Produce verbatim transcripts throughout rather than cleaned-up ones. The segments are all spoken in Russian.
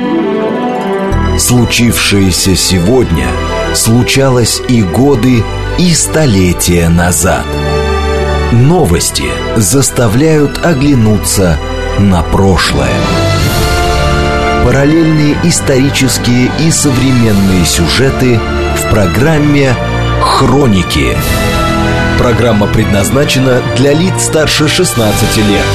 Случившееся сегодня случалось и годы, и столетия назад. Новости заставляют оглянуться на прошлое. Параллельные исторические и современные сюжеты в программе «Хроники». Программа предназначена для лиц старше шестнадцати лет.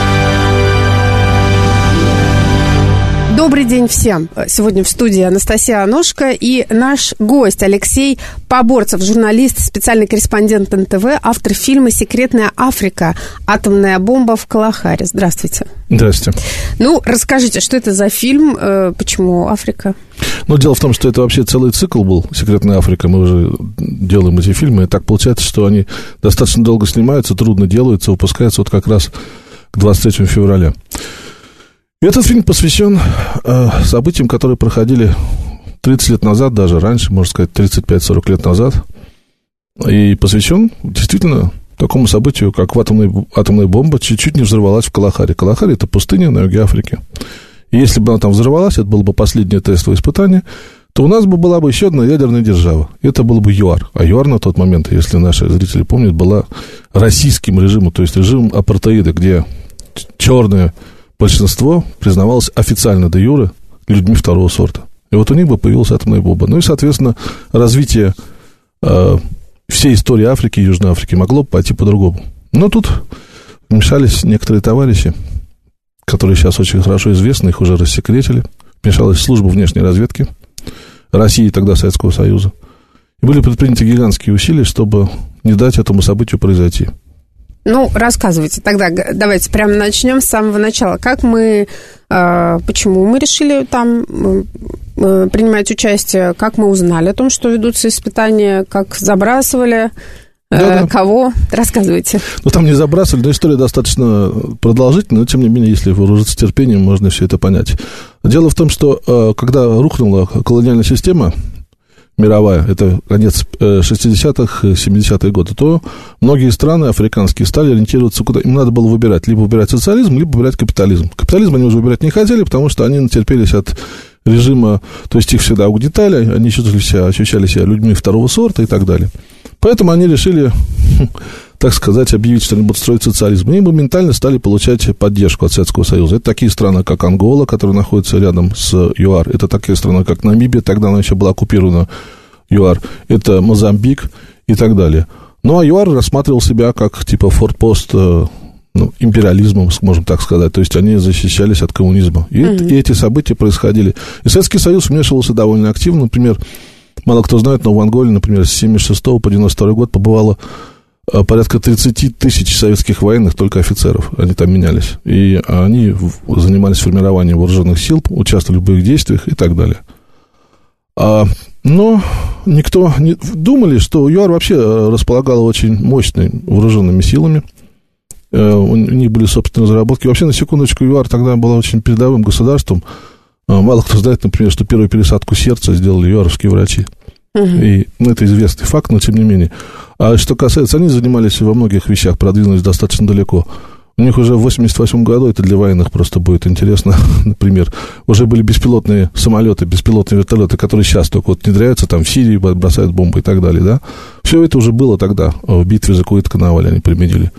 Добрый день всем. Сегодня в студии Анастасия Аношко и наш гость Алексей Поборцев, журналист, специальный корреспондент эн тэ вэ, автор фильма «Секретная Африка. Атомная бомба в Калахари». Здравствуйте. Здравствуйте. Ну, расскажите, что это за фильм, почему Африка? Ну, дело в том, что это вообще целый цикл был «Секретная Африка». Мы уже делаем эти фильмы, и так получается, что они достаточно долго снимаются, трудно делаются, выпускаются вот как раз к двадцать третьему февраля. Этот фильм посвящен э, событиям, которые проходили тридцать лет назад, даже раньше, можно сказать, тридцать пять сорок лет назад. И посвящен действительно такому событию, как атомная, атомная бомба чуть-чуть не взорвалась в Калахари. Калахари – это пустыня на юге Африки. И если бы она там взорвалась, это было бы последнее тестовое испытание, то у нас бы была бы еще одна ядерная держава. Это был бы ЮАР. А ЮАР на тот момент, если наши зрители помнят, была российским режимом, то есть режимом апартеида, где черные... большинство признавалось официально де юре людьми второго сорта. И вот у них бы появилась атомная бомба. Ну и, соответственно, развитие э, всей истории Африки и Южной Африки могло бы пойти по-другому. Но тут вмешались некоторые товарищи, которые сейчас очень хорошо известны, их уже рассекретили. Вмешалась служба внешней разведки России и тогда Советского Союза. И были предприняты гигантские усилия, чтобы не дать этому событию произойти. Ну, рассказывайте тогда, давайте прямо начнем с самого начала. Как мы, э, почему мы решили там э, принимать участие, как мы узнали о том, что ведутся испытания, как забрасывали, э, да, да. Кого? Рассказывайте. Ну, там не забрасывали, но история достаточно продолжительная, но, тем не менее, если вооружиться терпением, можно все это понять. Дело в том, что э, когда рухнула колониальная система мировая, это конец шестидесятых, семидесятые годы, то многие страны африканские стали ориентироваться, куда им надо было выбирать. Либо выбирать социализм, либо выбирать капитализм. Капитализм они уже выбирать не хотели, потому что они натерпелись от режима, то есть их всегда угнетали, они чувствовали себя, ощущали себя людьми второго сорта и так далее. Поэтому они решили, так сказать, объявить, что они будут строить социализм. И моментально стали получать поддержку от Советского Союза. Это такие страны, как Ангола, которая находится рядом с ЮАР. Это такие страны, как Намибия, тогда она еще была оккупирована ЮАР. Это Мозамбик и так далее. Ну, а ЮАР рассматривал себя как, типа, форпост ну, империализма, можем так сказать. То есть они защищались от коммунизма. И, mm-hmm. и эти события происходили. И Советский Союз вмешивался довольно активно. Например, мало кто знает, но в Анголе, например, с семьдесят шестого по девяносто второй год побывало порядка тридцать тысяч советских военных, только офицеров. Они там менялись. И они занимались формированием вооруженных сил, участвовали в боевых действиях и так далее. А, но никто не думали, что ЮАР вообще располагала очень мощными вооруженными силами. У них были собственные разработки. Вообще, на секундочку, ЮАР тогда была очень передовым государством. Мало кто знает, например, что первую пересадку сердца сделали юаровские врачи. Uh-huh. И, ну, это известный факт, но тем не менее. А что касается, они занимались во многих вещах, продвинулись достаточно далеко. У них уже в восемьдесят восьмом году, это для военных просто будет интересно, например, уже были беспилотные самолеты, беспилотные вертолеты, которые сейчас только вот внедряются, там в Сирии бросают бомбы и так далее, да. Все это уже было тогда, в битве за Куит-Канаваль они применили.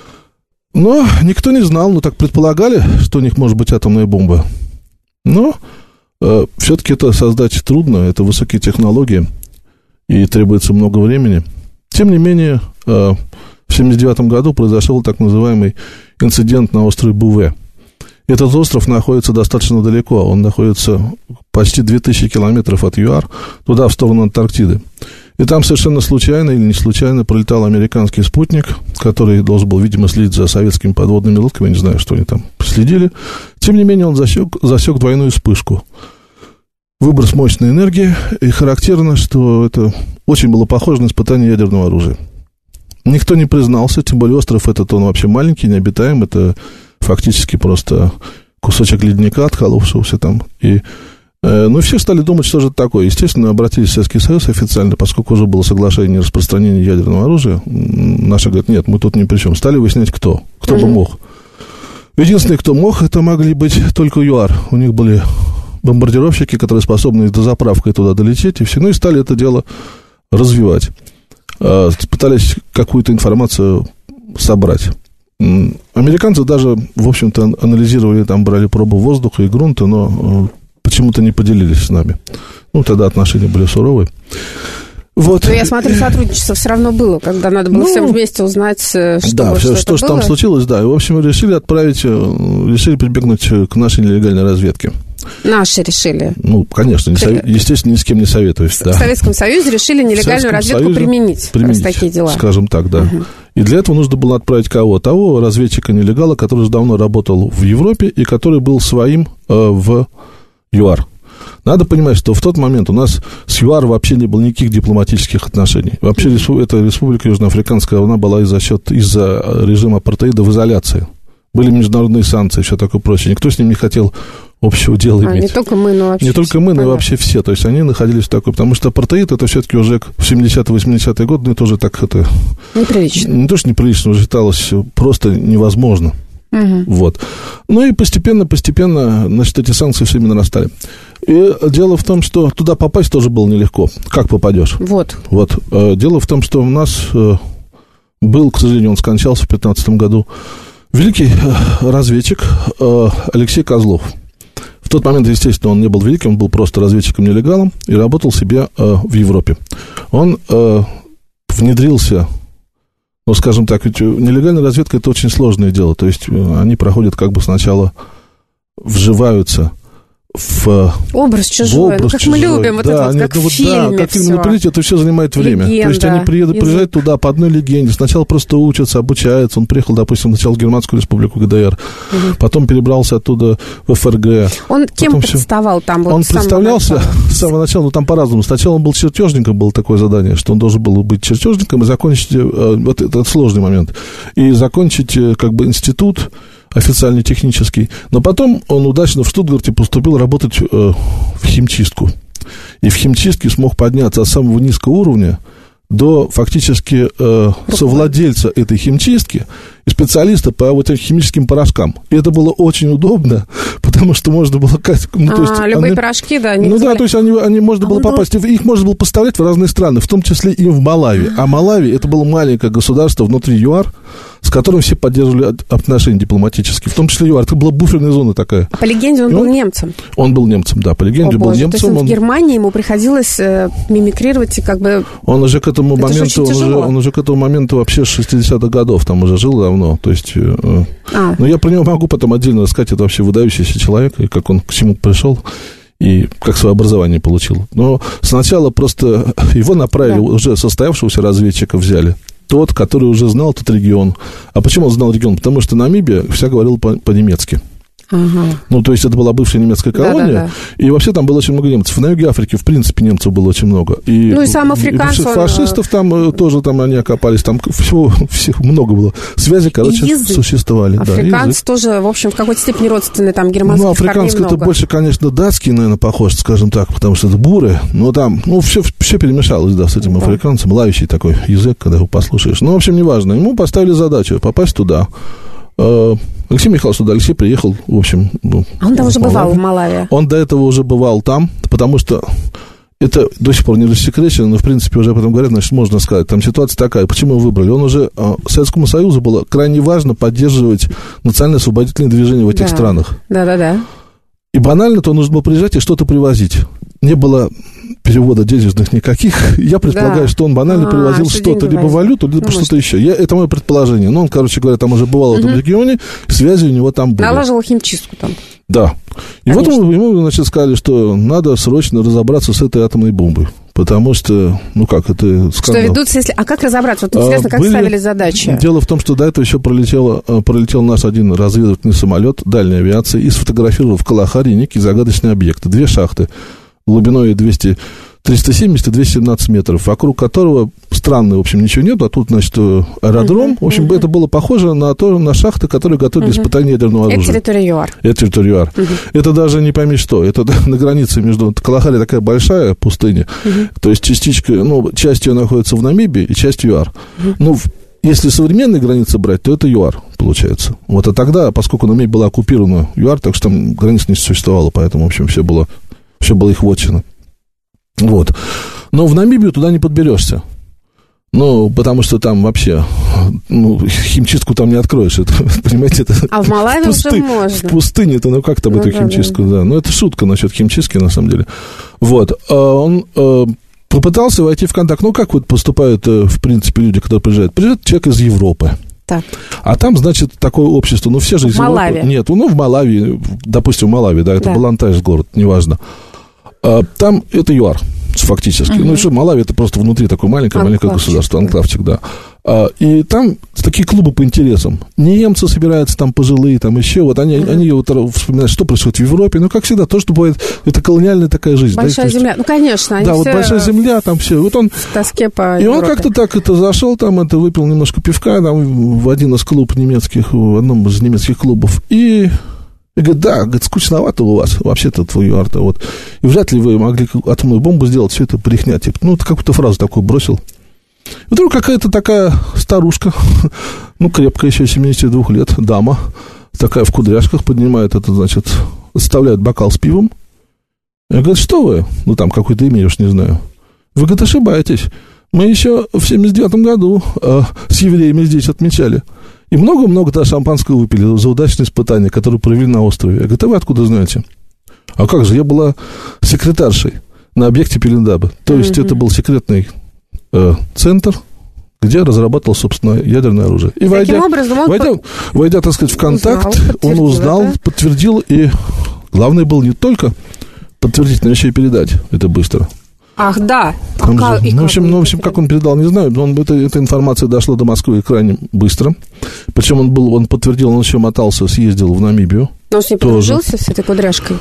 Но никто не знал, ну, так предполагали, что у них может быть атомная бомба. Но э, все-таки это создать трудно, это высокие технологии, и требуется много времени. Тем не менее, э, в семьдесят девятом году произошел так называемый инцидент на острове Буве. Этот остров находится достаточно далеко, он находится почти две тысячи километров от ЮАР, туда, в сторону Антарктиды. И там совершенно случайно или не случайно пролетал американский спутник, который должен был, видимо, следить за советскими подводными лодками, я не знаю, что они там следили. Тем не менее, он засек, засек двойную вспышку. Выброс мощной энергии, и характерно, что это очень было похоже на испытание ядерного оружия. Никто не признался, тем более остров этот, он вообще маленький, необитаем, это фактически просто кусочек ледника, отколовшегося там, и ну, все стали думать, что же это такое. Естественно, обратились в Советский Союз официально, поскольку уже было соглашение о распространении ядерного оружия. Наши говорят, нет, мы тут ни при чем. Стали выяснять, кто. Кто mm-hmm. бы мог. Единственный, кто мог, это могли быть только ЮАР. У них были бомбардировщики, которые способны с дозаправкой туда долететь, и все. Ну, и стали это дело развивать. Пытались какую-то информацию собрать. Американцы даже, в общем-то, анализировали, там брали пробу воздуха и грунта, но почему-то не поделились с нами. Ну, тогда отношения были суровые. Вот. Но я смотрю, сотрудничество все равно было, когда надо было ну, всем вместе узнать, что, да, что, все, это что же было. там случилось, да. И, в общем, решили отправить, решили прибегнуть к нашей нелегальной разведке. Наши решили. Ну, конечно, не совет, естественно, ни с кем не советуюсь. В да. Советском Союзе решили нелегальную разведку применить, применить, раз такие дела. Скажем так, да. Угу. И для этого нужно было отправить кого? Того разведчика-нелегала, который уже давно работал в Европе и который был своим э, в ЮАР. Надо понимать, что в тот момент у нас с ЮАР вообще не было никаких дипломатических отношений. Вообще mm-hmm. эта республика Южноафриканская, она была из-за счет, из-за режима апартеида в изоляции. Были международные санкции, все такое прочее. Никто с ним не хотел общего дела а, иметь. Не только мы, но вообще Не только мы, но и понятно. вообще все. То есть они находились в такой... Потому что апартеид, это все-таки уже в семидесятые-восьмидесятые годы, ну, тоже так это... Неприлично. Не то, что неприлично, уже считалось просто невозможно. Угу. Вот. Ну и постепенно-постепенно, значит, эти санкции все время нарастали. И дело в том, что туда попасть тоже было нелегко. Как попадешь? Вот. Вот. Дело в том, что у нас был, к сожалению, он скончался в пятнадцатом году, великий разведчик Алексей Козлов. В тот момент, естественно, он не был великим, он был просто разведчиком-нелегалом и работал себе в Европе. Он внедрился... Ну, скажем так, ведь нелегальная разведка – это очень сложное дело. То есть они проходят как бы сначала, вживаются в образ чужой, образ ну, как чужой. мы любим, вот да, это вот, они, как ну, в фильме. Да, как в фильме все. «Напрягите», это все занимает время. Легенда, То есть они приедут, язык. приезжают туда по одной легенде. Сначала просто учатся, обучаются. Он приехал, допустим, сначала в Германскую республику ГДР, угу. потом перебрался оттуда в ФРГ. Он кем все... представал там? Вот он с самого представлялся начала. с самого начала, ну, там по-разному. Сначала он был чертежником, было такое задание, что он должен был быть чертежником и закончить, вот это, это сложный момент, и закончить как бы институт официально технический. Но потом он удачно в Штутгарте поступил работать э, в химчистку. И в химчистке смог подняться от самого низкого уровня до фактически э, совладельца этой химчистки и специалиста по вот этим химическим порошкам. И это было очень удобно, потому что можно было... Ну, то есть а, любые они, порошки, да? Они ну да, то есть они, они можно а было попасть... Был... Их можно было поставлять в разные страны, в том числе и в Малави. А Малави это было маленькое государство внутри ЮАР, с которым все поддерживали отношения дипломатические, в том числе ЮАР. Это была буферная зона такая. А по легенде он и был он, немцем? Он был немцем, да, по легенде О, был боже, немцем. То есть он он... в Германии ему приходилось э, мимикрировать и как бы... Он уже к этому это моменту, он уже, он уже к этому моменту вообще с шестидесятых годов там уже жил давно, то есть... Э, а. Но я про него могу потом отдельно рассказать, это вообще выдающийся человек, и как он к чему пришел. И как свое образование получил. Но сначала просто его направили, да. уже состоявшегося разведчика взяли. Тот, который уже знал этот регион. А почему он знал регион? Потому что Намибия вся говорила по- по-немецки. Ага. Ну, то есть это была бывшая немецкая колония, да, да, да. И вообще там было очень много немцев. На юге Африки, в принципе, немцев было очень много. И, ну, и сам африканец... И фашистов там он... тоже там они окопались, там всего, всего много было. Связи, короче, существовали. Африканцы да, тоже, в общем, в какой-то степени родственные там германских. Ну, африканский это больше, конечно, датский, наверное, похож, скажем так, потому что это буры, но там, ну, все, все перемешалось, да, с этим да. африканцем, лающий такой язык, когда его послушаешь. Ну, в общем, неважно, ему поставили задачу попасть туда. Алексей Михайлович туда, Алексей приехал, в общем... Ну, а он там уже бывал в Малави? Он до этого уже бывал там, потому что это до сих пор не рассекречено, но, в принципе, уже об этом говорят, значит, можно сказать. Там ситуация такая, почему его выбрали? Он уже... Советскому Союзу было крайне важно поддерживать национально-освободительные движения в этих да. странах. Да-да-да. И банально-то нужно было приезжать и что-то привозить. Не было перевода денежных никаких. Я предполагаю, да. что он банально а, привозил что что-то, либо валюту, либо ну, что-то может. еще. Я, это мое предположение. Но он, короче говоря, там уже бывал угу. в этом регионе, связи у него там были. Налаживал химчистку там. Да. И Конечно. вот ему, ему, значит, сказали, что надо срочно разобраться с этой атомной бомбой. Потому что, ну как, это скандал. Что ведутся, если... А как разобраться? Вот интересно, как Были... ставили задачи? Дело в том, что до этого еще пролетел, пролетел наш один разведывательный самолет дальней авиации и сфотографировал в Калахари некий загадочный объект. Две шахты глубиной двести, триста семьдесят и двести семнадцать метров, вокруг которого странно, в общем, ничего нет, а тут, значит, аэродром. Uh-huh, в общем, uh-huh. это было похоже на, то, на шахты, которые готовили uh-huh. испытания ядерного оружия. Это территория ЮАР. Это территория ЮАР. Uh-huh. Это даже не пойми что, это на границе между... Калахари такая большая пустыня, uh-huh. то есть частичка, ну, часть ее находится в Намибии и часть ЮАР. Uh-huh. Ну, если современные границы брать, то это ЮАР, получается. Вот, а тогда, поскольку Намибия была оккупирована ЮАР, так что там границ не существовало, поэтому, в общем, все было Все было их вотчина. Вот. Но в Намибию туда не подберешься. Ну, потому что там вообще, ну, химчистку там не откроешь. Это, понимаете, это а в Малави в пусты... уже можно. В пустыне-то, ну, как там ну, эту да, химчистку, да. да. Ну, это шутка насчет химчистки, на самом деле. Вот. А он а, попытался войти в контакт. Ну, как вот поступают, в принципе, люди, которые приезжают? Приезжает человек из Европы. Так. А там, значит, такое общество, ну, все же из в Малави. Европы. Нет, ну, в Малави, допустим, в Малави, да, это да. Балантайс город, неважно. А, там это ЮАР. Фактически. Uh-huh. Ну, и что, Малави это просто внутри такое маленькое-маленькое государство, анклавчик, да. А, и там такие клубы по интересам. Немцы собираются там пожилые, там еще. Вот они, uh-huh. они вот вспоминают, что происходит в Европе. Ну, как всегда, то, что бывает, это колониальная такая жизнь. Большая да, земля. Ну, конечно. Да, вот большая земля, там все. Вот он, в тоске по И Европе. он как-то так это зашел, там это выпил немножко пивка там, в один из клубов немецких, в одном из немецких клубов. И... И говорит, да, говорит, скучновато у вас, вообще-то твой ЮАР-то, вот. И вряд ли вы могли атомную бомбу сделать, все это брехня, типа. Ну, какую-то фразу такую бросил. И вдруг какая-то такая старушка, ну, крепкая еще, семидесяти двух лет, дама, такая в кудряшках, поднимает это, значит, составляет бокал с пивом. Я говорю, что вы? Ну, там какое-то имя, я уж не знаю. Вы, говорит, ошибаетесь. Мы еще в семьдесят девятом году э, с евреями здесь отмечали. И много-много тогда шампанского выпили за удачное испытание, которое провели на острове. Я говорю, а вы откуда знаете? А как же, я была секретаршей на объекте Пелиндабы. То есть mm-hmm. это был секретный э, центр, где разрабатывал, собственно, ядерное оружие. И войдя, образом он войдя, по... войдя, так сказать, в контакт, узнал, он узнал, да? подтвердил, и главное было не только подтвердить, но еще и передать это быстро. Ах, да. А как, ну, в общем, ну, в общем, как он передал, не знаю, но он, это, эта информация дошла до Москвы крайне быстро. Причем он был, он подтвердил, он еще мотался, съездил в Намибию. Но он с ней подружился, с этой кудряшкой?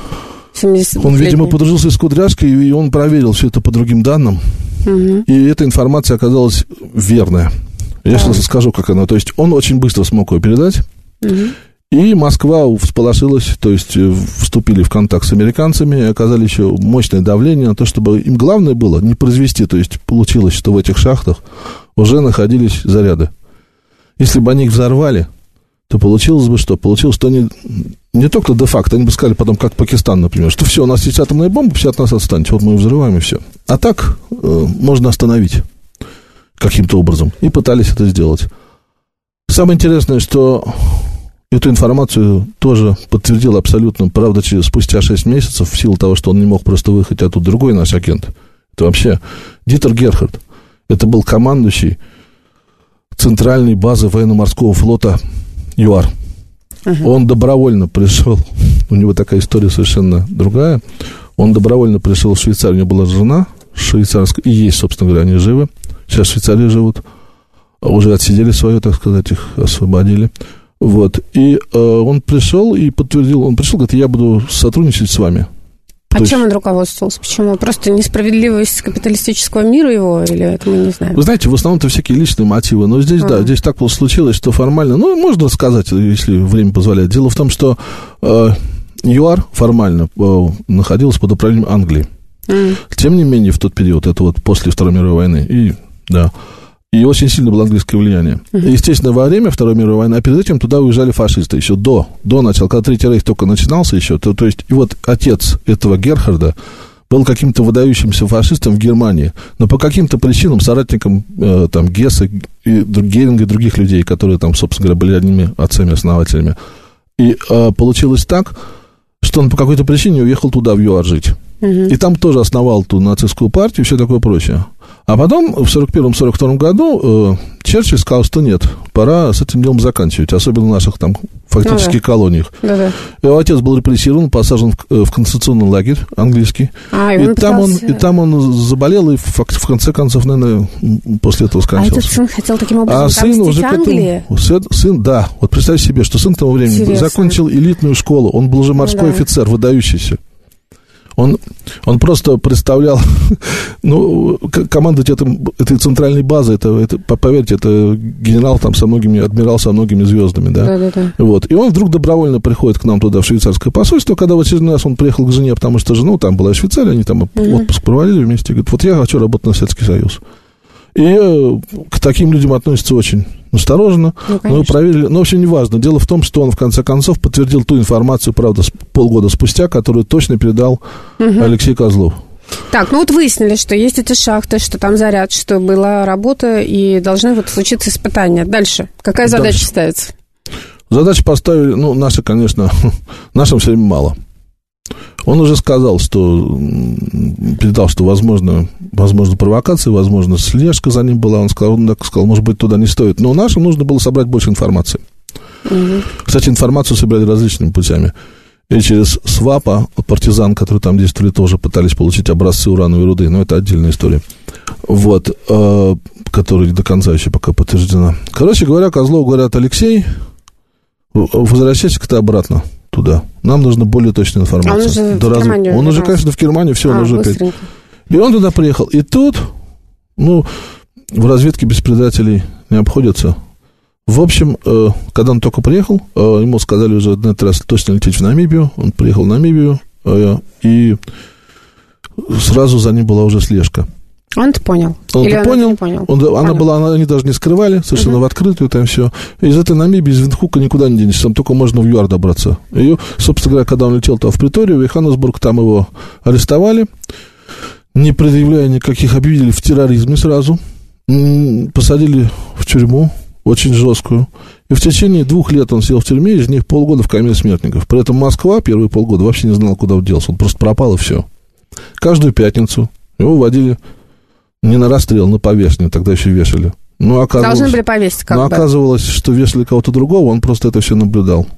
Он, видимо, подружился с кудряшкой, и он проверил все это по другим данным. Угу. И эта информация оказалась верная. Я сейчас скажу, как она. То есть он очень быстро смог ее передать. Угу. И Москва всполошилась, то есть вступили в контакт с американцами, и оказали еще мощное давление на то, чтобы им главное было не произвести, то есть получилось, что в этих шахтах уже находились заряды. Если бы они их взорвали, то получилось бы что? Получилось, что они не только де-факто, они бы сказали потом, как Пакистан, например, что все, у нас есть атомная бомба, все от нас отстаньте, вот мы ее взрываем и все. А так э, можно остановить каким-то образом. И пытались это сделать. Самое интересное, что... Эту информацию тоже подтвердил абсолютно, правда, через, спустя шесть месяцев, в силу того, что он не мог просто выехать оттуда, другой наш агент. Это вообще Дитер Герхард. Это был командующий центральной базы военно-морского флота ЮАР. Uh-huh. Он добровольно пришел, у него такая история совершенно другая, он добровольно пришел в Швейцарию, у него была жена швейцарская, и есть, собственно говоря, они живы, сейчас в Швейцарии живут, уже отсидели свое, так сказать, их освободили. Вот, и э, он пришел и подтвердил, он пришел, говорит, я буду сотрудничать с вами. А То чем есть... он руководствовался? Почему? Просто несправедливость капиталистического мира его, или это мы не знаем? Вы знаете, в основном-то всякие личные мотивы, но здесь, а. да, здесь так случилось, что формально, ну, можно сказать, если время позволяет. Дело в том, что э, ЮАР формально э, находился под управлением Англии. Mm. Тем не менее, в тот период, это вот после Второй мировой войны, и, да, и очень сильно было английское влияние. Uh-huh. И, естественно, во время Второй мировой войны, а перед этим туда уезжали фашисты еще до, до начала, когда Третий рейх только начинался еще. То, то есть, и вот отец этого Герхарда был каким-то выдающимся фашистом в Германии, но по каким-то причинам соратником э, там, Гесса и Геринга и других людей, которые там, собственно говоря, были одними отцами-основателями. И э, получилось так, что он по какой-то причине уехал туда, в ЮАР, жить. Uh-huh. И там тоже основал ту нацистскую партию и все такое прочее. А потом, в сорок первом — сорок втором году, э, Черчилль сказал, что нет, пора с этим делом заканчивать, особенно в наших там фактически ну, да. колониях. Да-да. Его отец был репрессирован, посажен в, в концентрационный лагерь английский. А, и, и, там он, и там он заболел, и в, в конце концов, наверное, после этого скончался. А этот сын хотел таким образом а сын уже Англии? Этому, сын, сын, да, вот представь себе, что сын к тому времени Интересно. закончил элитную школу, он был уже морской ну, да. офицер, выдающийся. Он, он просто представлял, ну, командовать этим, этой центральной базой, это, это, поверьте, это генерал там со многими, адмирал со многими звездами, да? Да, да, да. Вот. И он вдруг добровольно приходит к нам туда, в швейцарское посольство, когда в очередной раз он приехал к жене, потому что жена, ну, там была Швейцария, они там mm-hmm. отпуск провалили вместе, говорит, вот я хочу работать на Советский Союз. И к таким людям относятся очень, осторожно, ну, мы проверили, ну, в общем, неважно. Дело в том, что он, в конце концов, подтвердил ту информацию, правда, полгода спустя, которую точно передал угу. Алексей Козлов. Так, ну вот выяснили, что есть эти шахты, что там заряд, что была работа, и должны вот случиться испытания. Дальше. Какая задача Дальше. ставится? Задачи поставили, ну, наши, конечно, нашим все время мало. Он уже сказал, что передал, что возможно, возможно провокация, возможно, слежка за ним была. Он сказал, он так сказал, может быть, туда не стоит. Но нашим нужно было собрать больше информации. Угу. Кстати, информацию собирали различными путями. И через СВАПа, партизан, которые там действовали, тоже пытались получить образцы урановой руды. Но это отдельная история. Вот, э, которая до конца еще пока подтверждена. Короче говоря, Козлов говорят: Алексей, возвращайся-ка ты обратно туда. Нам нужна более точная информация. А он уже да в Германию Он уже, конечно, в Германии, все, а, он уже... Быстренько. И он туда приехал. И тут, ну, в разведке без предателей не обходятся. В общем, э, когда он только приехал, э, ему сказали уже на этот раз точно лететь в Намибию. Он приехал в Намибию, э, и сразу за ним была уже слежка. Он-то понял. Он-то Или понял. Он понял. Он, понял. Она была, она, они даже не скрывали, совершенно uh-huh. в открытую там все. Из этой Намибии, из Виндхука никуда не денешься, там только можно в ЮАР добраться. И, собственно говоря, когда он летел там в Преторию, в Йоханнесбург, там его арестовали, не предъявляя никаких, объявили в терроризме сразу, посадили в тюрьму, очень жесткую. И в течение двух лет он сидел в тюрьме, из них полгода в камере смертников. При этом Москва первые полгода вообще не знала, куда он делся. Он просто пропал, и все. Каждую пятницу его водили не на расстрел, на повешение, тогда еще вешали. Но Должны были повесить как Но бы. оказывалось, что вешали кого-то другого, он просто это все наблюдал.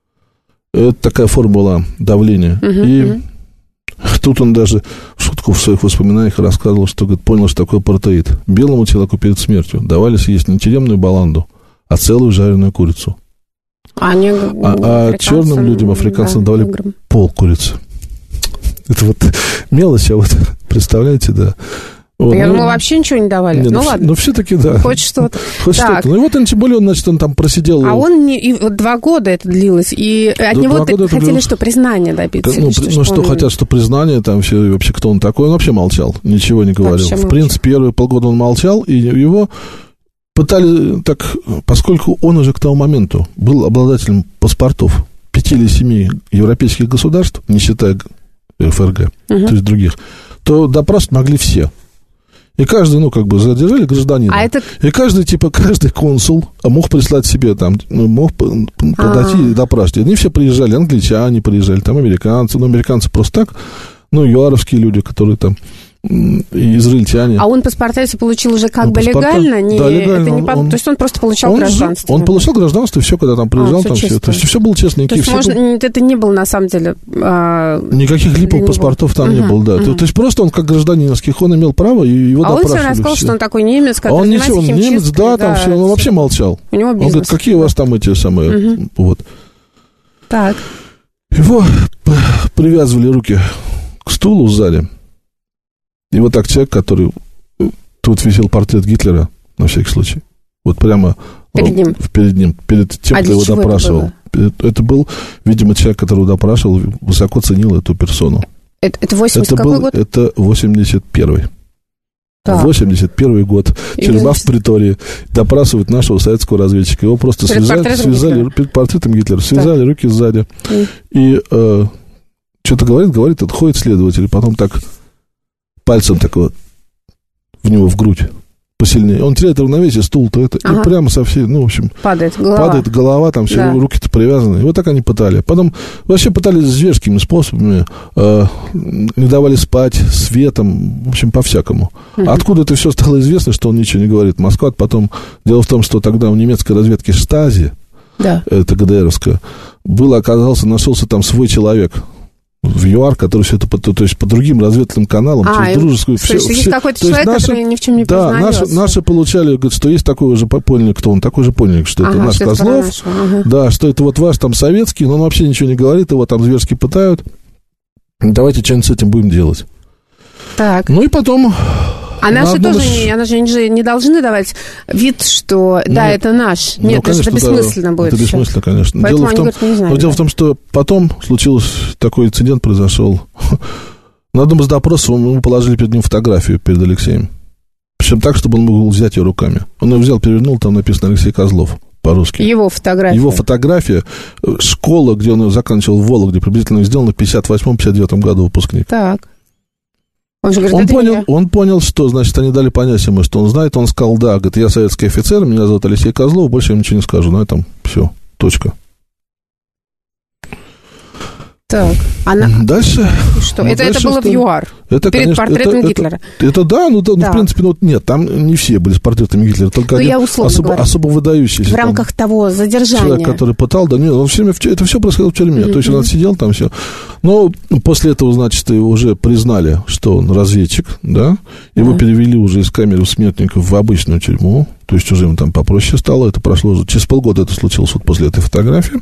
Это такая формула давления. Угу, и угу. тут он даже в шутку в своих воспоминаниях рассказывал, что говорит, понял, что такое апартеид. Белому человеку перед смертью давали съесть не тюремную баланду, а целую жареную курицу. А, не, а, а черным людям, африканцам, да, давали неграм. Пол курицы. Это вот мелочь, а вот, представляете, да. Вот, Я ну, думала, вообще ничего не давали. Не, ну, ну, ладно. Ну, все-таки, да. Хоть что-то. Хоть так. что-то. Ну, и вот он, тем более, он, значит, он там просидел... А он не... И вот два года это длилось, и от да, него хотели, длилось... что, признание добиться? Ну, что, ну что, что он... хотят, что признание, там все, вообще, кто он такой, он вообще молчал, ничего не говорил. Вообще В принципе, молчал. Первые полгода он молчал, и его пытали так, поскольку он уже к тому моменту был обладателем паспортов пяти или семи европейских государств, не считая ФРГ, угу. то есть других, то допрос могли все. И каждый, ну, как бы, задержали гражданина. А это... И каждый, типа, каждый консул мог прислать себе, там, мог подойти и допрашивать. Они все приезжали, англичане приезжали, там, американцы. Ну, американцы просто так, ну, юаровские люди, которые там, и израильтяне. А он паспорта если получил уже как ну, бы паспорта, легально? Не, да, легально. Это не, он, то есть он просто получал он, гражданство? Он получал гражданство, и все, когда там приезжал, а, там все. То есть все было честно. То есть, можно, был... это не было, на самом деле... А... Никаких липовых паспортов там uh-huh, не было, да. Uh-huh. То, то есть просто он, как гражданинских, он имел право, и его а допрашивали. А он себе рассказал, все. что он такой немец, который а он занимается ничего, он немец, да, там да, все, он вообще молчал. У него бизнес. Он говорит, какие у вас там эти самые, uh-huh. вот. Так. Его привязывали руки к стулу сзади. И вот так человек, который... Тут висел портрет Гитлера, на всякий случай. Вот прямо перед ним, перед, ним, перед тем, а кто его допрашивал. Это, это был, видимо, человек, который его допрашивал, высоко ценил эту персону. Это, это восемьдесят это какой был, год? Это восемьдесят первый. Да. восемьдесят первый год. И тюрьма в Претории. Допрашивают нашего советского разведчика. Его просто перед связали, связали перед портретом Гитлера, связали да. руки сзади. Mm. И э, что-то говорит, говорит, отходит следователь, потом так пальцем так вот в него в грудь посильнее. Он теряет равновесие, стул, то это, ага. и прямо со всей, ну, в общем... Падает голова. Падает голова, там все, да. руки-то привязаны. И вот так они пытали. Потом вообще пытались зверскими способами, э, не давали спать, светом, в общем, по-всякому. Uh-huh. Откуда это все стало известно, что он ничего не говорит? Москва потом... Дело в том, что тогда у немецкой разведки Штази, да. это ГДРовская, был, оказался, нашелся там свой человек, в ЮАР, который все это по, то есть по другим разведывательным каналам, а, через дружескую... Все, есть все, какой-то человек, есть наши, который ни в чем не да, признается. Наши, наши получали, говорят, что есть такой уже польник, кто он, такой же польник, что ага, это наш что Козлов, это ага. да, что это вот ваш там советский, но он вообще ничего не говорит, его там зверски пытают. Давайте что-нибудь с этим будем делать. Так. Ну и потом... А наши тоже не, они же не должны давать вид, что да, ну, это наш. Нет, ну, конечно, это бессмысленно да, будет. Это бессмысленно, конечно. Поэтому дело они в том, говорят, не знаю, но да. дело в том, что потом случился такой инцидент, произошел. На одном из допросов мы положили перед ним фотографию, перед Алексеем. Причем так, чтобы он мог взять ее руками. Он ее взял, перевернул, там написано Алексей Козлов по-русски. Его фотография. Его фотография. Школа, где он ее заканчивал в Вологде, приблизительно сделана в пятьдесят восьмом — пятьдесят девятом году, выпускник. Так. Он, же говорит, он, понял, я... он понял, что, значит, они дали понять ему, что он знает. Он сказал, да, говорит, я советский офицер, меня зовут Алексей Козлов, больше я ничего не скажу. На этом все, точка. Так, она... Дальше... Что? Ну, это, дальше это было что? в ЮАР? Это, перед конечно, портретом это, Гитлера? Это, это да, ну, да, да. ну, в принципе, ну, нет, там не все были с портретами Гитлера, только ну, один я особо, особо выдающийся. В рамках там, того задержания. Человек, который пытал, да, нет, он все время, это все происходило в тюрьме, mm-hmm. то есть он отсидел там все. Но после этого, значит, его уже признали, что он разведчик, да, его mm-hmm. перевели уже из камеры смертников в обычную тюрьму, то есть уже ему там попроще стало, это прошло уже, через полгода это случилось вот после этой фотографии.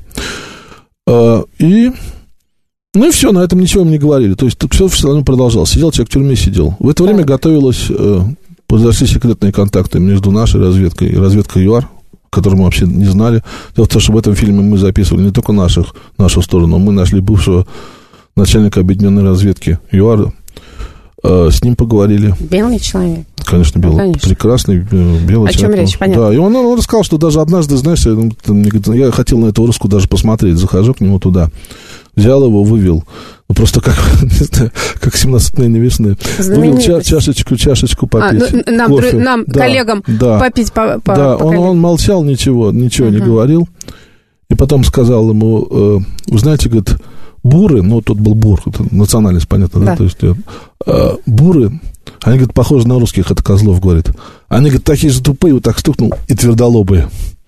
А, и... Ну и все, на этом ничего им не говорили. То есть все все равно продолжалось. Сидел человек в тюрьме, сидел. В это время готовилось, э, произошли секретные контакты между нашей разведкой и разведкой ЮАР, которую мы вообще не знали. Дело в том, что в этом фильме мы записывали не только наших, нашу сторону, мы нашли бывшего начальника объединенной разведки ЮАР, э, с ним поговорили. Белый человек. Конечно, белый. Конечно. Прекрасный белый О человек. чем речь, понятно. Да, и он, он рассказал, что даже однажды, знаешь, я, я хотел на эту русскую даже посмотреть, захожу к нему туда. Взял его, вывел. Ну, просто как, не знаю, как семнадцатилетней весны. Вывел ча- чашечку, чашечку попить. А, ну, нам, кофе. нам да, коллегам, да, попить по, по, Да, по он, он молчал, ничего, ничего uh-huh. не говорил. И потом сказал ему, э, вы знаете, говорит, буры, ну, тот был бур, это национальность, понятно, да, да? То есть э, буры, они, говорит, похожи на русских, это Козлов говорит. Они, говорит, такие же тупые, вот так стукнул, и твердолобые.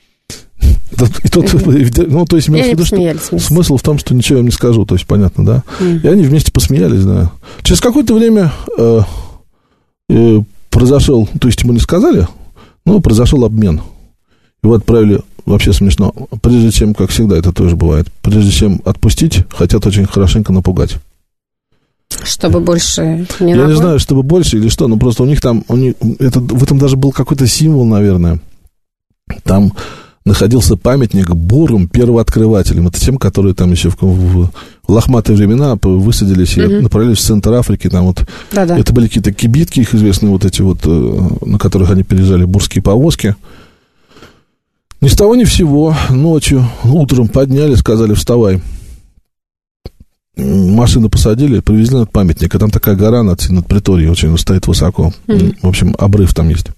И тот, mm-hmm. ну, то есть, имел в виду, что смысл в том, что ничего я им не скажу, то есть, понятно, да? Mm-hmm. И они вместе посмеялись, да. Через какое-то время э, э, произошел, то есть, ему не сказали, но произошел обмен. Его отправили, вообще смешно, прежде чем, как всегда, это тоже бывает, прежде чем отпустить, хотят очень хорошенько напугать. Чтобы больше не Я напугать? не знаю, чтобы больше или что, но просто у них там, у них, это, в этом даже был какой-то символ, наверное. Там находился памятник бурым первооткрывателям. Это тем, которые там еще в, в, в лохматые времена высадились и uh-huh. направились в центр Африки. Там вот, да-да. Это были какие-то кибитки, их известные, вот эти вот, на которых они переезжали, бурские повозки. Ни с того ни всего, ночью, утром подняли, сказали, вставай. Машину посадили, привезли на памятник. А там такая гора над, над Преторией, очень стоит высоко. Uh-huh. В общем, обрыв там есть.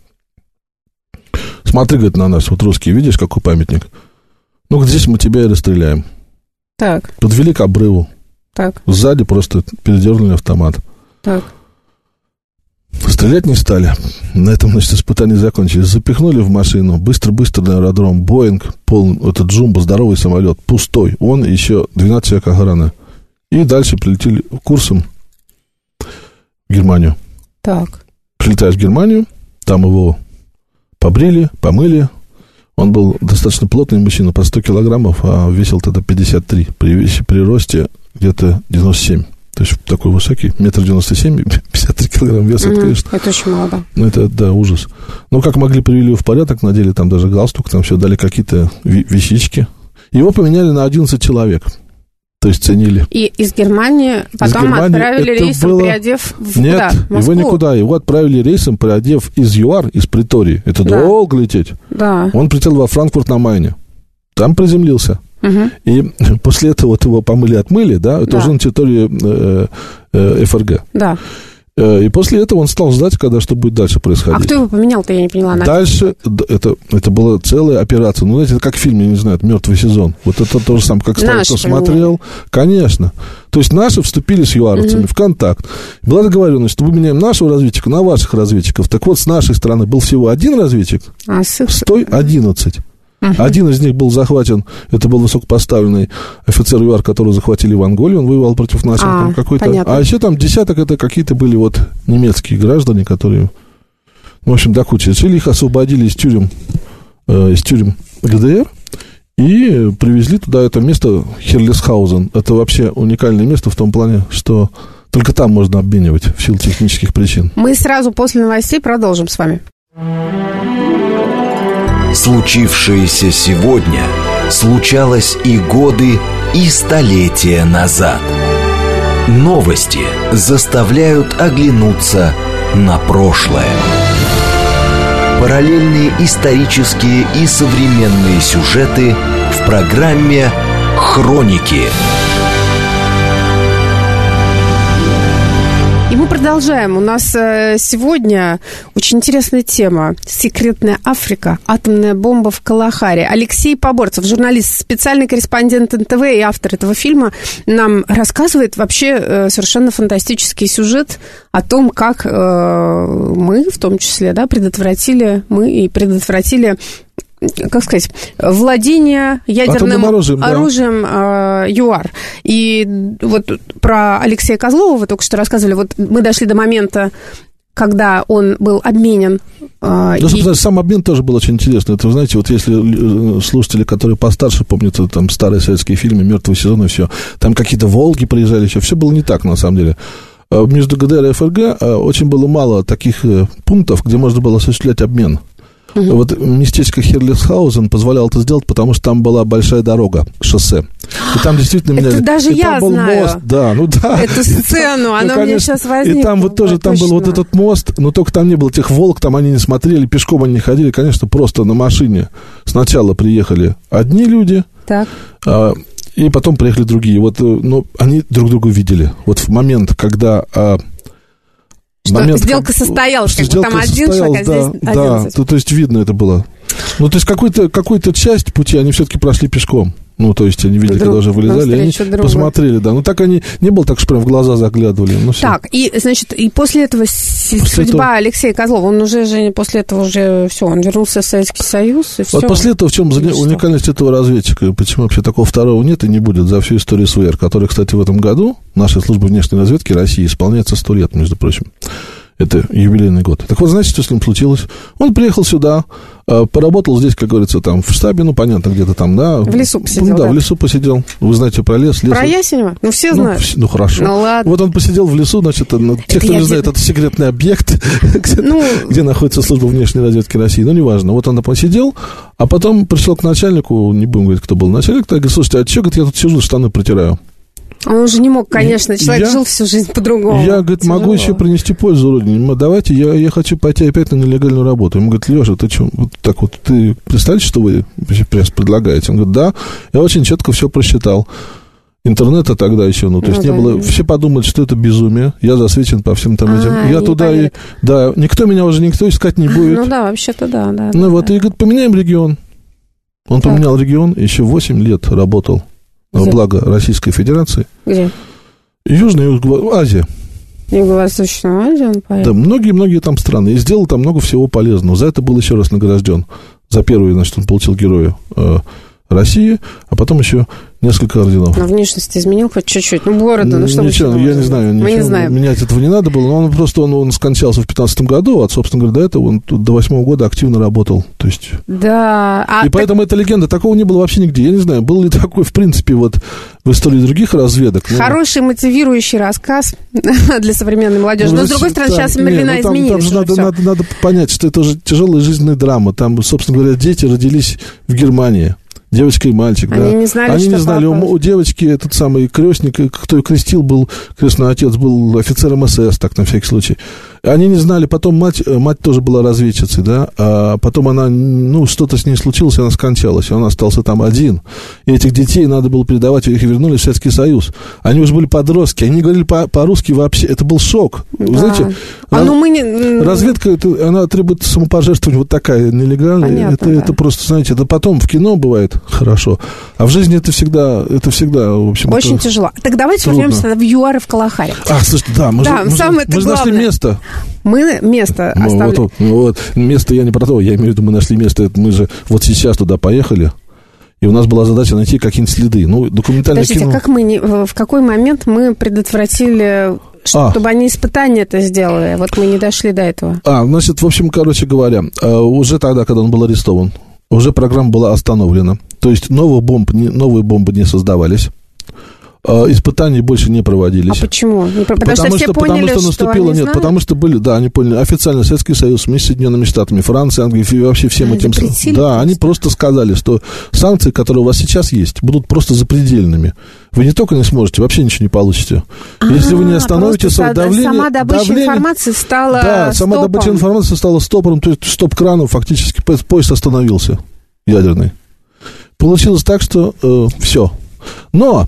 Смотри, говорит, на нас, вот русские, видишь, какой памятник? Ну, вот здесь мы тебя и расстреляем. Так. Подвели к обрыву. Так. Сзади просто передернули автомат. Так. Стрелять не стали. На этом, значит, испытания закончились. Запихнули в машину. Быстро-быстро на аэродром. Боинг, полный, этот джумбо, здоровый самолет, пустой. Он и еще двенадцать человек охраны. И дальше прилетели курсом в Германию. Так. Прилетаешь в Германию, там его побрили, помыли. Он был достаточно плотный мужчина, по сто килограммов, а весил тогда пятьдесят три. При, весе, при росте где-то девяносто семь. То есть такой высокий, метр девяносто семь, пятьдесят три килограмма веса, mm-hmm. конечно. Это очень мало, да. Ну, это, да, ужас. Ну, как могли, привели его в порядок, надели там даже галстук, там все, дали какие-то вещички. Его поменяли на одиннадцать человек. То есть ценили. И из Германии потом из Германии отправили рейсом, было... приодев в Нет, куда? В Москву? Его никуда. Его отправили рейсом, приодев из ЮАР, из Претории. Это да. долго лететь. Да. Он прилетел во Франкфурт на Майне. Там приземлился. Угу. И после этого вот его помыли-отмыли, да, это да. уже на территории э, э, эф эр гэ. Да. И после этого он стал ждать, когда что будет дальше происходить. А кто его поменял-то, я не поняла. Дальше, это, это была целая операция. Ну, знаете, это как в фильме, я не знаю, «Мертвый сезон». Вот это то же самое, как кто смотрел. Конечно. То есть наши вступили с юаровцами угу. в контакт. Была договоренность, что мы меняем нашего разведчика на ваших разведчиков. Так вот, с нашей стороны был всего один разведчик, а с той одиннадцать. Uh-huh. Один из них был захвачен, это был высокопоставленный офицер ЮАР, которого захватили в Анголе, он воевал против нас. А, какой-то. А еще там десяток, это какие-то были вот немецкие граждане, которые, в общем, до кучи. Решили, их освободили из тюрем, э, из тюрем гэ дэ эр и привезли туда, это место Херлесхаузен. Это вообще уникальное место в том плане, что только там можно обменивать в силу технических причин. Мы сразу после новостей продолжим с вами. Случившееся сегодня случалось и годы, и столетия назад. Новости заставляют оглянуться на прошлое. Параллельные исторические и современные сюжеты в программе «Хроники». И мы продолжаем. У нас сегодня очень интересная тема. Секретная Африка. Атомная бомба в Калахари. Алексей Поборцев, журналист, специальный корреспондент эн тэ вэ и автор этого фильма, нам рассказывает вообще совершенно фантастический сюжет о том, как мы, в том числе, да, предотвратили, мы и предотвратили, как сказать, владение ядерным оружием, оружием да. э, ЮАР. И вот про Алексея Козлова вы только что рассказывали. Вот мы дошли до момента, когда он был обменен. Э, да, и... Сам обмен тоже был очень интересный. Это, вы знаете, вот если слушатели, которые постарше помнят там старые советские фильмы «Мертвый сезон» и все, там какие-то «Волги» приезжали еще, все было не так, на самом деле. Между гэ дэ эр и эф эр гэ очень было мало таких пунктов, где можно было осуществлять обмен. Uh-huh. Вот местечко Херлисхаузен позволяло это сделать, потому что там была большая дорога, шоссе. И там действительно... Это меня... даже и я там был знаю. Мост, да, ну да. Эту сцену, она ну, у меня сейчас возникла. И там вот тоже, там был вот этот мост, но только там не было тех «Волк», там они не смотрели, пешком они не ходили, конечно, просто на машине. Сначала приехали одни люди, так. а, и потом приехали другие. Вот, ну, они друг друга видели. Вот в момент, когда... А, Что момент, сделка как, состоялась, что как бы там один шаг, а здесь да, одиннадцать. Да, то, то есть видно это было. Ну, то есть какую-то, какую-то часть пути они все-таки прошли пешком. Ну, то есть они видели, друг, когда уже вылезали, они друга. посмотрели, да. Ну, так они, не было так, что прям в глаза заглядывали. Ну, так, и, значит, и после этого после судьба этого... Алексея Козлова, он уже, Женя, после этого уже все, он вернулся в Советский Союз, и все. Вот после этого в чем ну, уникальность этого разведчика? Почему вообще такого второго нет и не будет за всю историю эс вэ эр, которая, кстати, в этом году, нашей службы внешней разведки России, исполняется сто лет, между прочим. Это юбилейный год. Так вот, знаете, что с ним случилось? Он приехал сюда, поработал здесь, как говорится, там, в штабе, ну, понятно, где-то там, да. В лесу посидел, ну, да, да? в лесу посидел. Вы знаете про лес, лес. Про Ясенева? Ну, все ну, знают. Ну, хорошо. Ну, ладно. Вот он посидел в лесу, значит, ну, те, кто не где... знает, это секретный объект, где, ну... где находится служба внешней разведки России. Ну, неважно. Вот он посидел, а потом пришел к начальнику, не будем говорить, кто был начальник, так, говорит, слушайте, а что, говорит, я тут сижу, штаны протираю. Он уже не мог, конечно, человек я, жил всю жизнь по-другому. Я, говорит, Тяжело. могу еще принести пользу родине. Давайте, я, я хочу пойти опять на нелегальную работу. Ему говорит, Леша, ты что, вот так вот, ты представляешь, что вы предлагаете? Он говорит, да, я очень четко все просчитал. Интернета тогда еще, ну, то есть ну, не да, было, да. Все подумали, что это безумие, я засвечен по всем там этим. А, я туда и, да, никто меня уже, никто искать не будет. Ну, да, вообще-то да, да. Ну, да, вот, да. и, говорит, поменяем регион. Он так. поменял регион, еще восемь лет работал. Где? Благо Российской Федерации. Где? Южная Азия. Юго-Восточная Азия он поехал. Да, многие-многие там страны. И сделал там много всего полезного. За это был еще раз награжден. За первый, значит, он получил Героя э, России, а потом еще несколько орденов. Но внешность изменил хоть чуть-чуть. Ну, бороду, ну что ничего, вы я не знаю, Мы ничего, не знаем. Менять этого не надо было. Но он просто, он, он скончался в пятнадцатом году, а, собственно говоря, до этого он тут до восьмого года активно работал. То есть... Да. А и так... поэтому эта легенда, такого не было вообще нигде. Я не знаю, был ли такой, в принципе, вот в истории других разведок. Но... Хороший мотивирующий рассказ для современной молодежи. Ну, но, с другой стороны, да, сейчас времена ну, изменились. Там же надо, надо, надо понять, что это уже тяжелая жизненная драма. Там, собственно говоря, дети родились в Германии. Девочка и мальчик, Они да. не знали, Они что не знали. У, у девочки этот самый крестник, кто ее крестил, был, крестный отец был офицером эс эс, так, на всякий случай. Они не знали, потом мать, мать тоже была разведчицей, да, а потом она, ну, что-то с ней случилось, и она скончалась, и он остался там один. И этих детей надо было передавать, их вернули в Советский Союз. Они уже были подростки, они говорили по- по-русски вообще, это был шок. Да. Вы знаете, а раз, ну мы не... разведка, это, она требует самопожертвования, вот такая нелегальная. Понятно, это, да. это просто, знаете, это потом в кино бывает хорошо, а в жизни это всегда, это всегда, в общем, очень тяжело. Так давайте трудно. вернемся в ЮАР и в Калахари. А, слушайте, да, мы да, же, мы самое же, мы же нашли место. Мы место ну, оставляем. Вот, вот, место я не про то, я имею в виду, мы нашли место, мы же вот сейчас туда поехали, и у нас была задача найти какие-нибудь следы. Ну, документальное Подождите, кино... как мы, не, в какой момент мы предотвратили, чтобы а. они испытания это сделали? Вот мы не дошли до этого. А, значит, в общем, короче говоря, уже тогда, когда он был арестован, уже программа была остановлена. То есть новых бомб, новые бомбы не создавались. испытаний больше не проводились. А почему? Не, потому, потому что все что, поняли, потому что наступило, что нет, знают? Потому что были, да, они поняли, официально Советский Союз вместе с Соединенными Штатами, Франция, Англия, и вообще всем а, этим... Да, просто. они просто сказали, что санкции, которые у вас сейчас есть, будут просто запредельными. Вы не только не сможете, вообще ничего не получите. А, Если вы не остановите свое давление... Сама добыча давление, информации стала Да, сама стопом. добыча информации стала стопором, то есть стоп-краном, фактически поезд остановился ядерный. Получилось так, что э, все. Но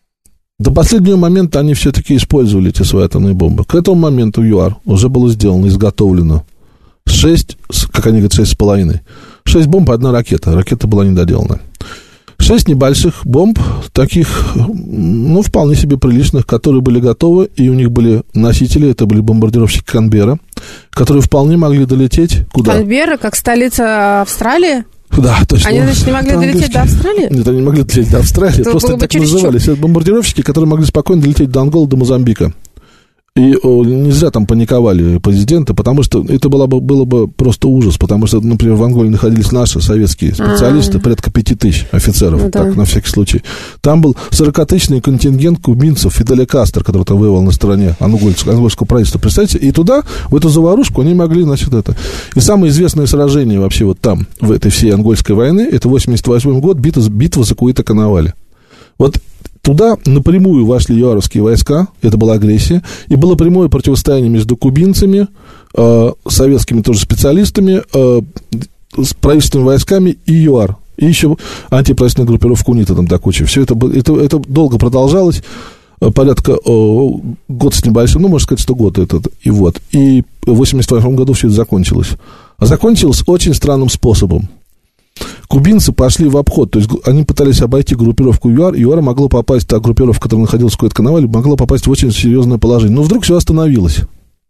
до последнего момента они все-таки использовали эти свои атомные бомбы. К этому моменту ЮАР уже было сделано, изготовлено шесть, как они говорят, шесть с половиной. Шесть бомб, одна ракета. Ракета была недоделана. Шесть небольших бомб, таких, ну, вполне себе приличных, которые были готовы, и у них были носители, это были бомбардировщики Канберра, которые вполне могли долететь куда? Канберра, как столица Австралии? Да, точно. Они, значит, не могли долететь до Австралии? Нет, они не могли долететь до Австралии, это просто так назывались. Это бомбардировщики, которые могли спокойно долететь до Анголы, до Мозамбика. И о, не зря там паниковали президенты, потому что это было бы, было бы просто ужас, потому что, например, в Анголе находились наши советские специалисты, А-а-а. порядка пяти тысяч офицеров, ну, так, да. на всякий случай. Там был сорокатысячный контингент кубинцев, Фиделя Кастро, который там воевал на стороне ангольского, ангольского правительства. Представьте, и туда, в эту заварушку, они могли, значит, это... И самое известное сражение вообще вот там, в этой всей ангольской войне, это восемьдесят восьмой год, битва, битва за Куита-Канавале. Вот туда напрямую вошли юаровские войска, это была агрессия, и было прямое противостояние между кубинцами, э, советскими тоже специалистами, э, с правительственными войсками и ЮАР. И еще антиправительственная группировка УНИТА там до кучи. Все это, это, это долго продолжалось, порядка э, год с небольшим, ну, можно сказать, что год этот, и вот. И в восемьдесят восьмом году все это закончилось. А закончилось очень странным способом. Кубинцы пошли в обход, то есть они пытались обойти группировку ЮАР, и ЮАР могла попасть, та группировка, которая находилась в Куита-Канавале, могла попасть в очень серьезное положение. Но вдруг все остановилось.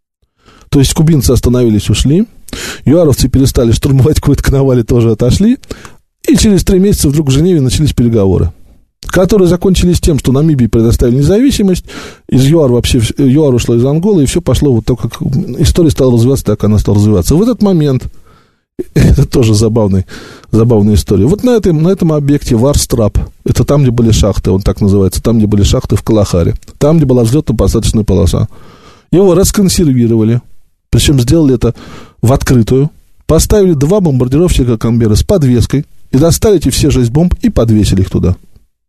То есть кубинцы остановились, ушли, юаровцы перестали штурмовать Куита-Канавале, тоже отошли, и через три месяца вдруг в Женеве начались переговоры, которые закончились тем, что Намибии предоставили независимость, из ЮАР вообще, ЮАР ушла из Анголы, и все пошло вот так, как история стала развиваться, так она стала развиваться. В этот момент... Это тоже забавный, забавная история. Вот на этом, на этом объекте Варстрап, это там, где были шахты, он так называется, там, где были шахты в Калахаре, там, где была взлетно-посадочная полоса. Его расконсервировали, причем сделали это в открытую, поставили два бомбардировщика Канберры с подвеской и достали эти все шесть бомб и подвесили их туда.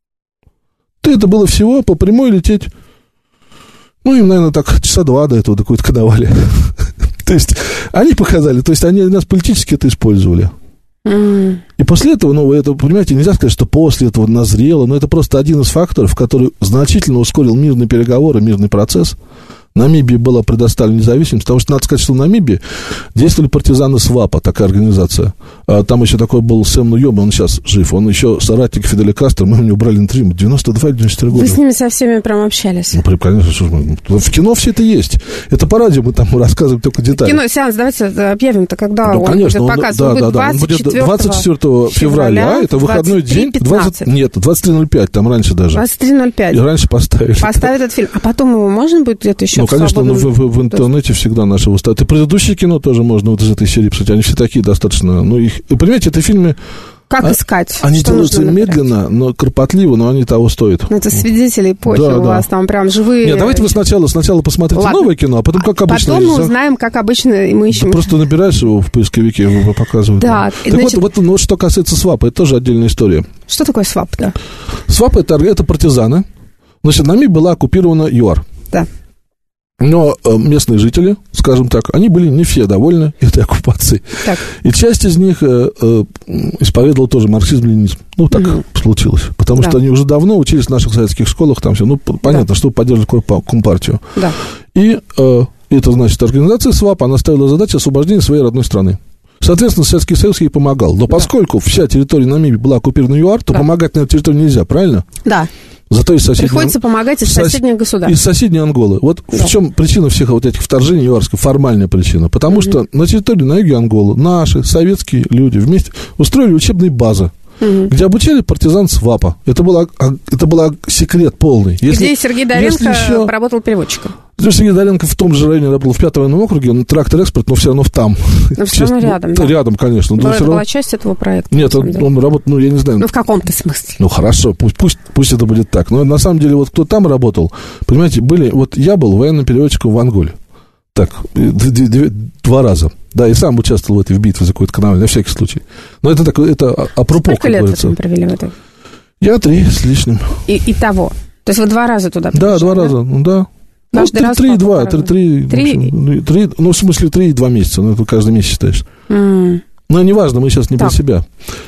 То это было всего по прямой лететь, ну, им, наверное, так часа два до этого до Куита-Канавале. То есть они показали, то есть они нас политически это использовали. Mm. И после этого, ну, это, понимаете, нельзя сказать, что после этого назрело, но это просто один из факторов, который значительно ускорил мирные переговоры, мирный процесс. Намибии была предоставлена независимость, потому что надо сказать, что в Намибии действовали партизаны СВАПа, такая организация. А там еще такой был Сэм Нуйома, он сейчас жив, он еще соратник Фиделя Кастро, мы у него брали интервью, девяносто два девяносто четыре года. Вы с ними со всеми прям общались? Ну, конечно, что ж мы... В кино все это есть. Это по радио мы там рассказываем только детали. Кино, сеанс, давайте объявим-то, когда ну, он конечно, будет он, показан. да, Он да, будет да, двадцать четвёртого февраля, это выходной день. двадцать, нет, двадцать три ноль пять, там раньше даже. двадцать три ноль пять. И раньше поставили. Поставят этот фильм. А потом его можно будет где-то еще ну, в конечно, свободном... в, в, в интернете всегда наши выставки. И предыдущие кино тоже можно вот из этой серии посмотреть. Они все такие достаточно... Ну, их... И, понимаете, это фильмы... Как а, искать? Они что делаются медленно, но кропотливо, но они того стоят. Это свидетели эпохи да, у да. вас там прям живые... Нет, давайте вы сначала, сначала посмотрите Ладно. новое кино, а потом, как обычно... Потом мы узнаем, как обычно, и мы ищем... Ты просто набираешь его в поисковике, его показывают. Да. Так значит... вот, вот, вот, что касается СВАПа, это тоже отдельная история. Что такое СВАП, да? СВАП это, это партизаны. Значит, нами была оккупирована ЮАР. Да. Но э, местные жители, скажем так, они были не все довольны этой оккупацией. Так. И часть из них э, э, исповедовала тоже марксизм-ленинизм. Ну, так угу. случилось. Потому да. что они уже давно учились в наших советских школах, там все, ну, понятно, да. что поддерживать Компартию. Да. И э, это, значит, организация СВАП, она ставила задачу освобождения своей родной страны. Соответственно, Советский Союз ей помогал. Но да. поскольку вся территория Намибии была оккупирована ЮАР, то да. помогать на этой территории нельзя, правильно? Да. Зато из соседней... Приходится помогать из соседних государств. Из соседней Анголы. Вот да. в чем причина всех вот этих вторжений юарских, формальная причина. Потому mm-hmm. что на территории, на юге Анголы, наши советские люди вместе устроили учебные базы. угу. где обучали партизан СВАПа. Это был, это был секрет полный. Если, где Сергей Доренко еще... поработал переводчиком. Сергей Доренко в том же районе работал, в пятом военном округе, он трактор-экспорт, но все равно в там. Но все равно рядом, да? Рядом, конечно. Но это равно... была часть этого проекта? Нет, он, он работал, ну, я не знаю. Ну, в каком-то смысле. Ну, хорошо, пусть, пусть, пусть это будет так. Но на самом деле, вот кто там работал, понимаете, были... Вот я был военным переводчиком в Анголе. Так, два раза. Да, и сам участвовал в этой в битве за какой-то канал, на всякий случай. Но это такое, это апропо, как говорится. Сколько лет вы там провели в этой? Я три с лишним. И, и того? То есть вы два раза туда приезжали? Да, два да? раза, ну да. Каждый ну, раз три и два, три, три, три? общем, три, ну, в смысле, три и два месяца, ну, это каждый месяц считаешь. Mm. Но неважно, мы сейчас не так. Про себя.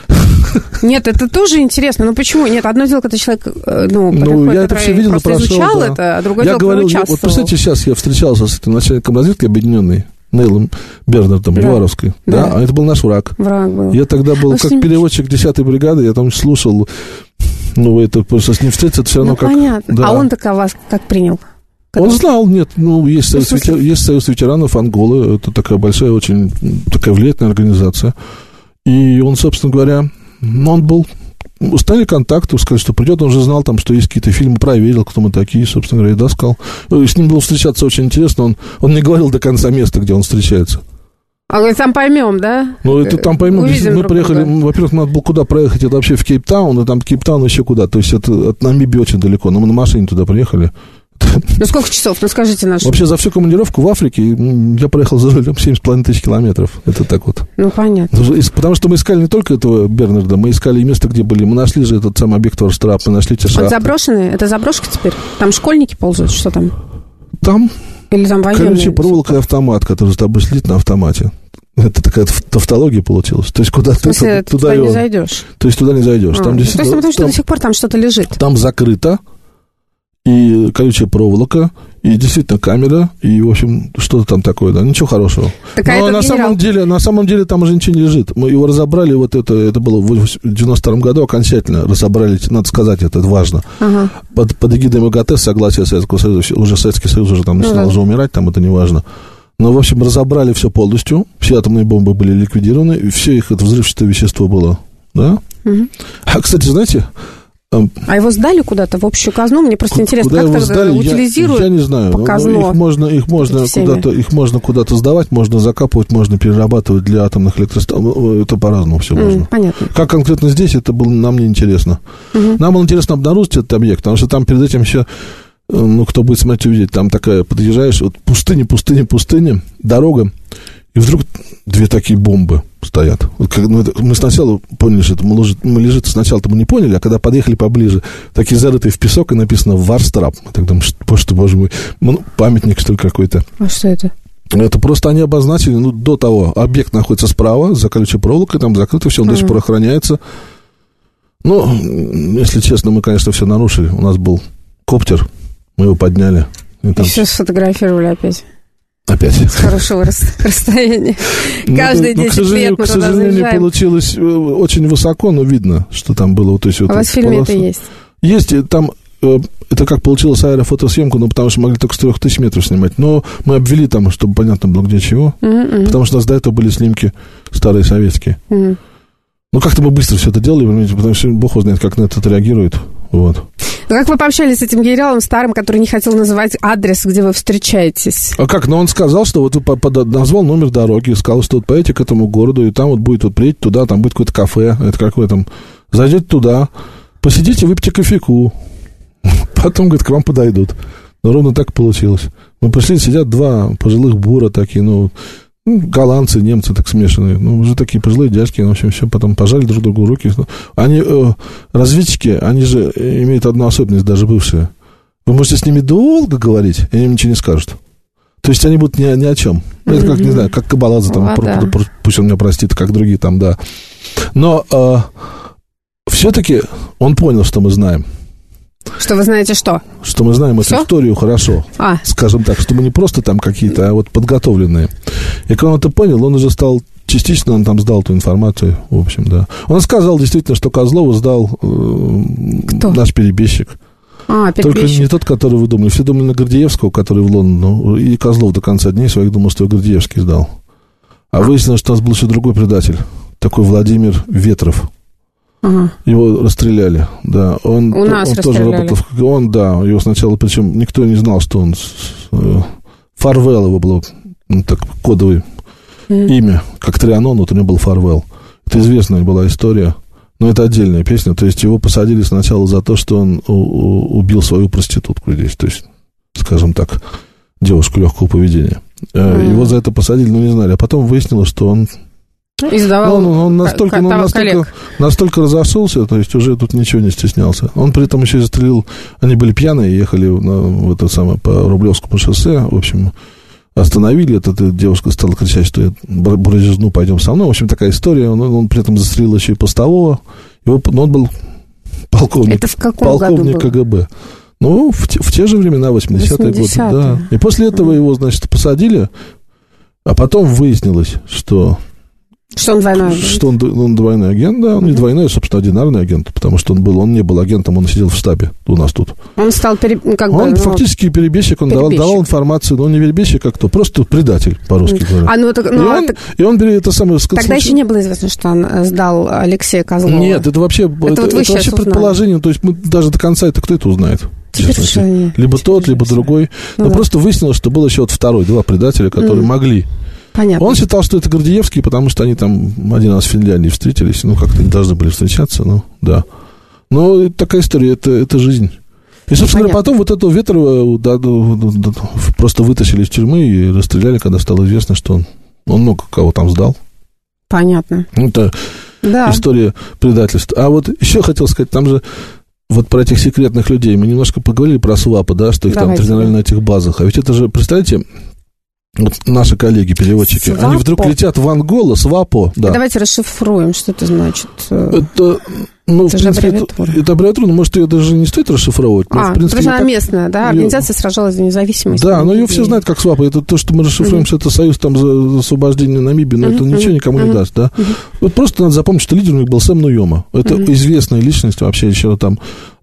Нет, это тоже интересно. Ну, почему? Нет, одно дело, когда человек, ну, ну такой, я это все видел, просто прошел, изучал да. это, а другое я дело, говорил, когда вот, представьте, сейчас я встречался с этим начальником разведки объединенной, Нейлом Бернардом, да. Ливаровской, да. да, а это был наш враг. Враг был. Я тогда был ну, как переводчик десятой бригады, я там слушал, ну, это просто с ним встретиться, это все равно ну, как... понятно. Да. А он так вас как принял? Он знал, нет, ну, есть союз, ну, ветер, есть союз ветеранов Анголы, это такая большая, очень такая влиятельная организация. И он, собственно говоря, он был... Установили контакт, сказали, что придет, он уже знал, там, что есть какие-то фильмы, проверил, кто мы такие, собственно говоря, и да, сказал. И с ним было встречаться очень интересно, он, он не говорил до конца места, где он встречается. А говорит, там поймем, да? Ну, это там поймем. Увидим мы приехали, друга. Во-первых, надо было куда проехать, это вообще в Кейптаун, и там Кейптаун еще куда, то есть это от Намибии очень далеко, но мы на машине туда приехали. Ну, сколько часов? Ну, скажите нашу. Вообще, за всю командировку в Африке я проехал за рулем семь с половиной тысяч километров. Это так вот. Ну, понятно. Потому что мы искали не только этого Бернарда, мы искали и место, где были. Мы нашли же этот самый объект Орстрап, мы нашли те шахты. Он заброшенный? Это заброшка теперь? Там школьники ползают? Что там? Там... Или там военные? Короче, проволока и автомат, который с тобой слит на автомате. Это такая тавтология получилась. То есть, куда ты туда, туда не зайдешь? То есть, туда не зайдешь. А, там, ну, то есть, потому что там, до сих пор там что-то лежит. Там закрыто. И колючая проволока, и действительно камера, и, в общем, что-то там такое, да, ничего хорошего. Так, Но а на самом, деле, на самом деле там уже ничего не лежит. Мы его разобрали, вот это, это было в девяносто втором году окончательно разобрали, надо сказать, это важно. Ага. Под, под эгидой МГТ, согласие Советского Союза, уже Советский Союз уже там начинал ну, да. уже умирать, там это не важно. Но, в общем, разобрали все полностью, все атомные бомбы были ликвидированы, и все их это взрывчатое вещество было, да. Угу. А, кстати, знаете... А его сдали куда-то в общую казну? Мне просто интересно, куда как его тогда сдали? утилизируют я, я не знаю. казну? Их можно, их, можно куда-то, их можно куда-то сдавать, можно закапывать, можно перерабатывать для атомных электростанций. Это по-разному все mm, можно. Понятно. Как конкретно здесь, это было нам не интересно. Угу. Нам было интересно обнаружить этот объект, потому что там перед этим еще, ну, кто будет смотреть, увидеть, там такая, подъезжаешь, вот пустыня, пустыня, пустыня, дорога, и вдруг две такие бомбы стоят. Вот как, ну, это, мы сначала поняли, что это мы, ложит, мы лежит, сначала-то мы не поняли, а когда подъехали поближе, такие зарытые в песок, и написано «Варстрап». Мы так думаем, что, что, боже мой, ну, памятник, что ли, какой-то. А что это? Это просто они обозначили, ну, до того, объект находится справа, за колючей проволокой, там закрыто все, он mm-hmm. до сих пор охраняется. Ну, если честно, мы, конечно, все нарушили. У нас был коптер, мы его подняли. И, там... и все сфотографировали опять. Опять. С хорошего расстояния. Каждые десять лет мы туда заезжаем. К сожалению, получилось очень высоко, но видно, что там было. То есть, а вот у вас в фильме это есть? Есть, там, это как получилось аэрофотосъемку, ну, потому что могли только с трех тысяч метров снимать. Но мы обвели там, чтобы понятно было, где чего. Mm-hmm. Потому что у нас до этого были снимки старые советские. Mm-hmm. Ну, как-то мы быстро все это делали, потому что Бог знает, как на это реагирует. Вот. Как вы пообщались с этим генералом старым, который не хотел называть адрес, где вы встречаетесь? А как? Ну, он сказал, что вот назвал номер дороги, сказал, что вот поедете к этому городу, и там вот будет, вот приедете туда, там будет какое-то кафе, это как в этом, зайдете туда, посидите, выпейте кофейку, потом, говорит, к вам подойдут. Но ровно так получилось. Мы пришли, сидят два пожилых бура такие, ну, голландцы, немцы так смешанные, ну, уже такие пожилые дядьки, в общем, все, потом пожали друг другу руки. Они, э, разведчики, они же имеют одну особенность, даже бывшие. Вы можете с ними долго говорить, и они ничего не скажут. То есть они будут ни, ни о чем. Mm-hmm. Это как, не знаю, как Кабаладзе, там, про, про, про, пусть он меня простит, как другие там, да. Но э, все-таки он понял, что мы знаем. Что вы знаете что? Что мы знаем Всё? Эту историю хорошо. А. Скажем так, что мы не просто там какие-то, а вот подготовленные. И когда он это понял, он уже стал частично, он там сдал эту информацию, в общем, да. Он сказал действительно, что Козлову сдал э, наш перебежчик. А, Только не тот, который вы думали. Все думали на Гордеевского, который в Лондон, ну, и Козлов до конца дней своих думал, что Гордеевский сдал. А выяснилось, что у нас был еще другой предатель, такой Владимир Ветров. Ага. Его расстреляли, да. Он, У нас он тоже работал в... Он, да, его сначала, причем никто не знал, что он... Фарвелл его было, ну, так, кодовое mm. имя, как Трианон, вот у него был Фарвелл. Это известная была история, но это отдельная песня. То есть его посадили сначала за то, что он у- у- убил свою проститутку здесь, то есть, скажем так, девушку легкого поведения. Mm. Его за это посадили, но не знали. А потом выяснилось, что он... Издавал он, он настолько, к- он настолько, настолько разошелся, то есть уже тут ничего не стеснялся. Он при этом еще и застрелил... Они были пьяные, ехали на, в это самое, по Рублевскому шоссе, в общем, остановили. Эта, эта девушка стала кричать, что я брызжну, пойдем со мной. В общем, такая история. Он, он при этом застрелил еще и постового. Его, но он был полковник, это в каком полковник году был? КГБ. Ну, в те, в те же времена, восьмидесятые годы. Да. И после этого его, значит, посадили, а потом выяснилось, что... Что он двойной агент? Что он, он двойной агент, да, он uh-huh. не двойной, а, собственно, одинарный агент, потому что он был, он не был агентом, он сидел в штабе у нас тут. Он стал пере... как он бы, фактически ну, перебежчик, он перебежчик. Давал, давал информацию, но он не перебежчик, как кто, просто предатель, по-русски uh-huh. говоря. А, ну, так, ну, и, а он, так... и он это самое... Тогда случай... еще не было известно, что он сдал Алексея Козлова. Нет, это вообще, это, это, вот это вообще предположение, то есть мы даже до конца, это кто это узнает? Теперь либо тот, либо другой. Ну, но да. Просто выяснилось, что был еще вот второй, два предателя, которые mm. могли. Понятно. Он считал, что это Гордеевский, потому что они там один раз в Финляндии встретились, ну, как-то не должны были встречаться, ну, да. Но такая история, это, это жизнь. И, собственно говоря, потом вот этого Ветрова да, да, да, просто вытащили из тюрьмы и расстреляли, когда стало известно, что он, он много кого там сдал. Понятно. Это да. история предательства. А вот еще хотел сказать, там же вот про этих секретных людей мы немножко поговорили про свапы, да, что их Давайте. там тренировали на этих базах. А ведь это же, представляете... Вот наши коллеги, переводчики, Свапо. Они вдруг летят в Анголу, Свапо, да. Давайте расшифруем, что это значит. Это, ну, это в принципе, аббревиатура. Это, это аббревиатура, но, может, ее даже не стоит расшифровывать. А, в принципе, потому что она так... местная, да, организация ее... сражалась за независимость. Да, но ее все знают как Свапо. Это то, что мы расшифруем, mm-hmm. что это союз там за, за освобождение Намибии, но mm-hmm. это ничего никому mm-hmm. не даст, да. Mm-hmm. Вот просто надо запомнить, что лидером у них был Сэм Нуйома. Это mm-hmm. известная личность вообще еще там,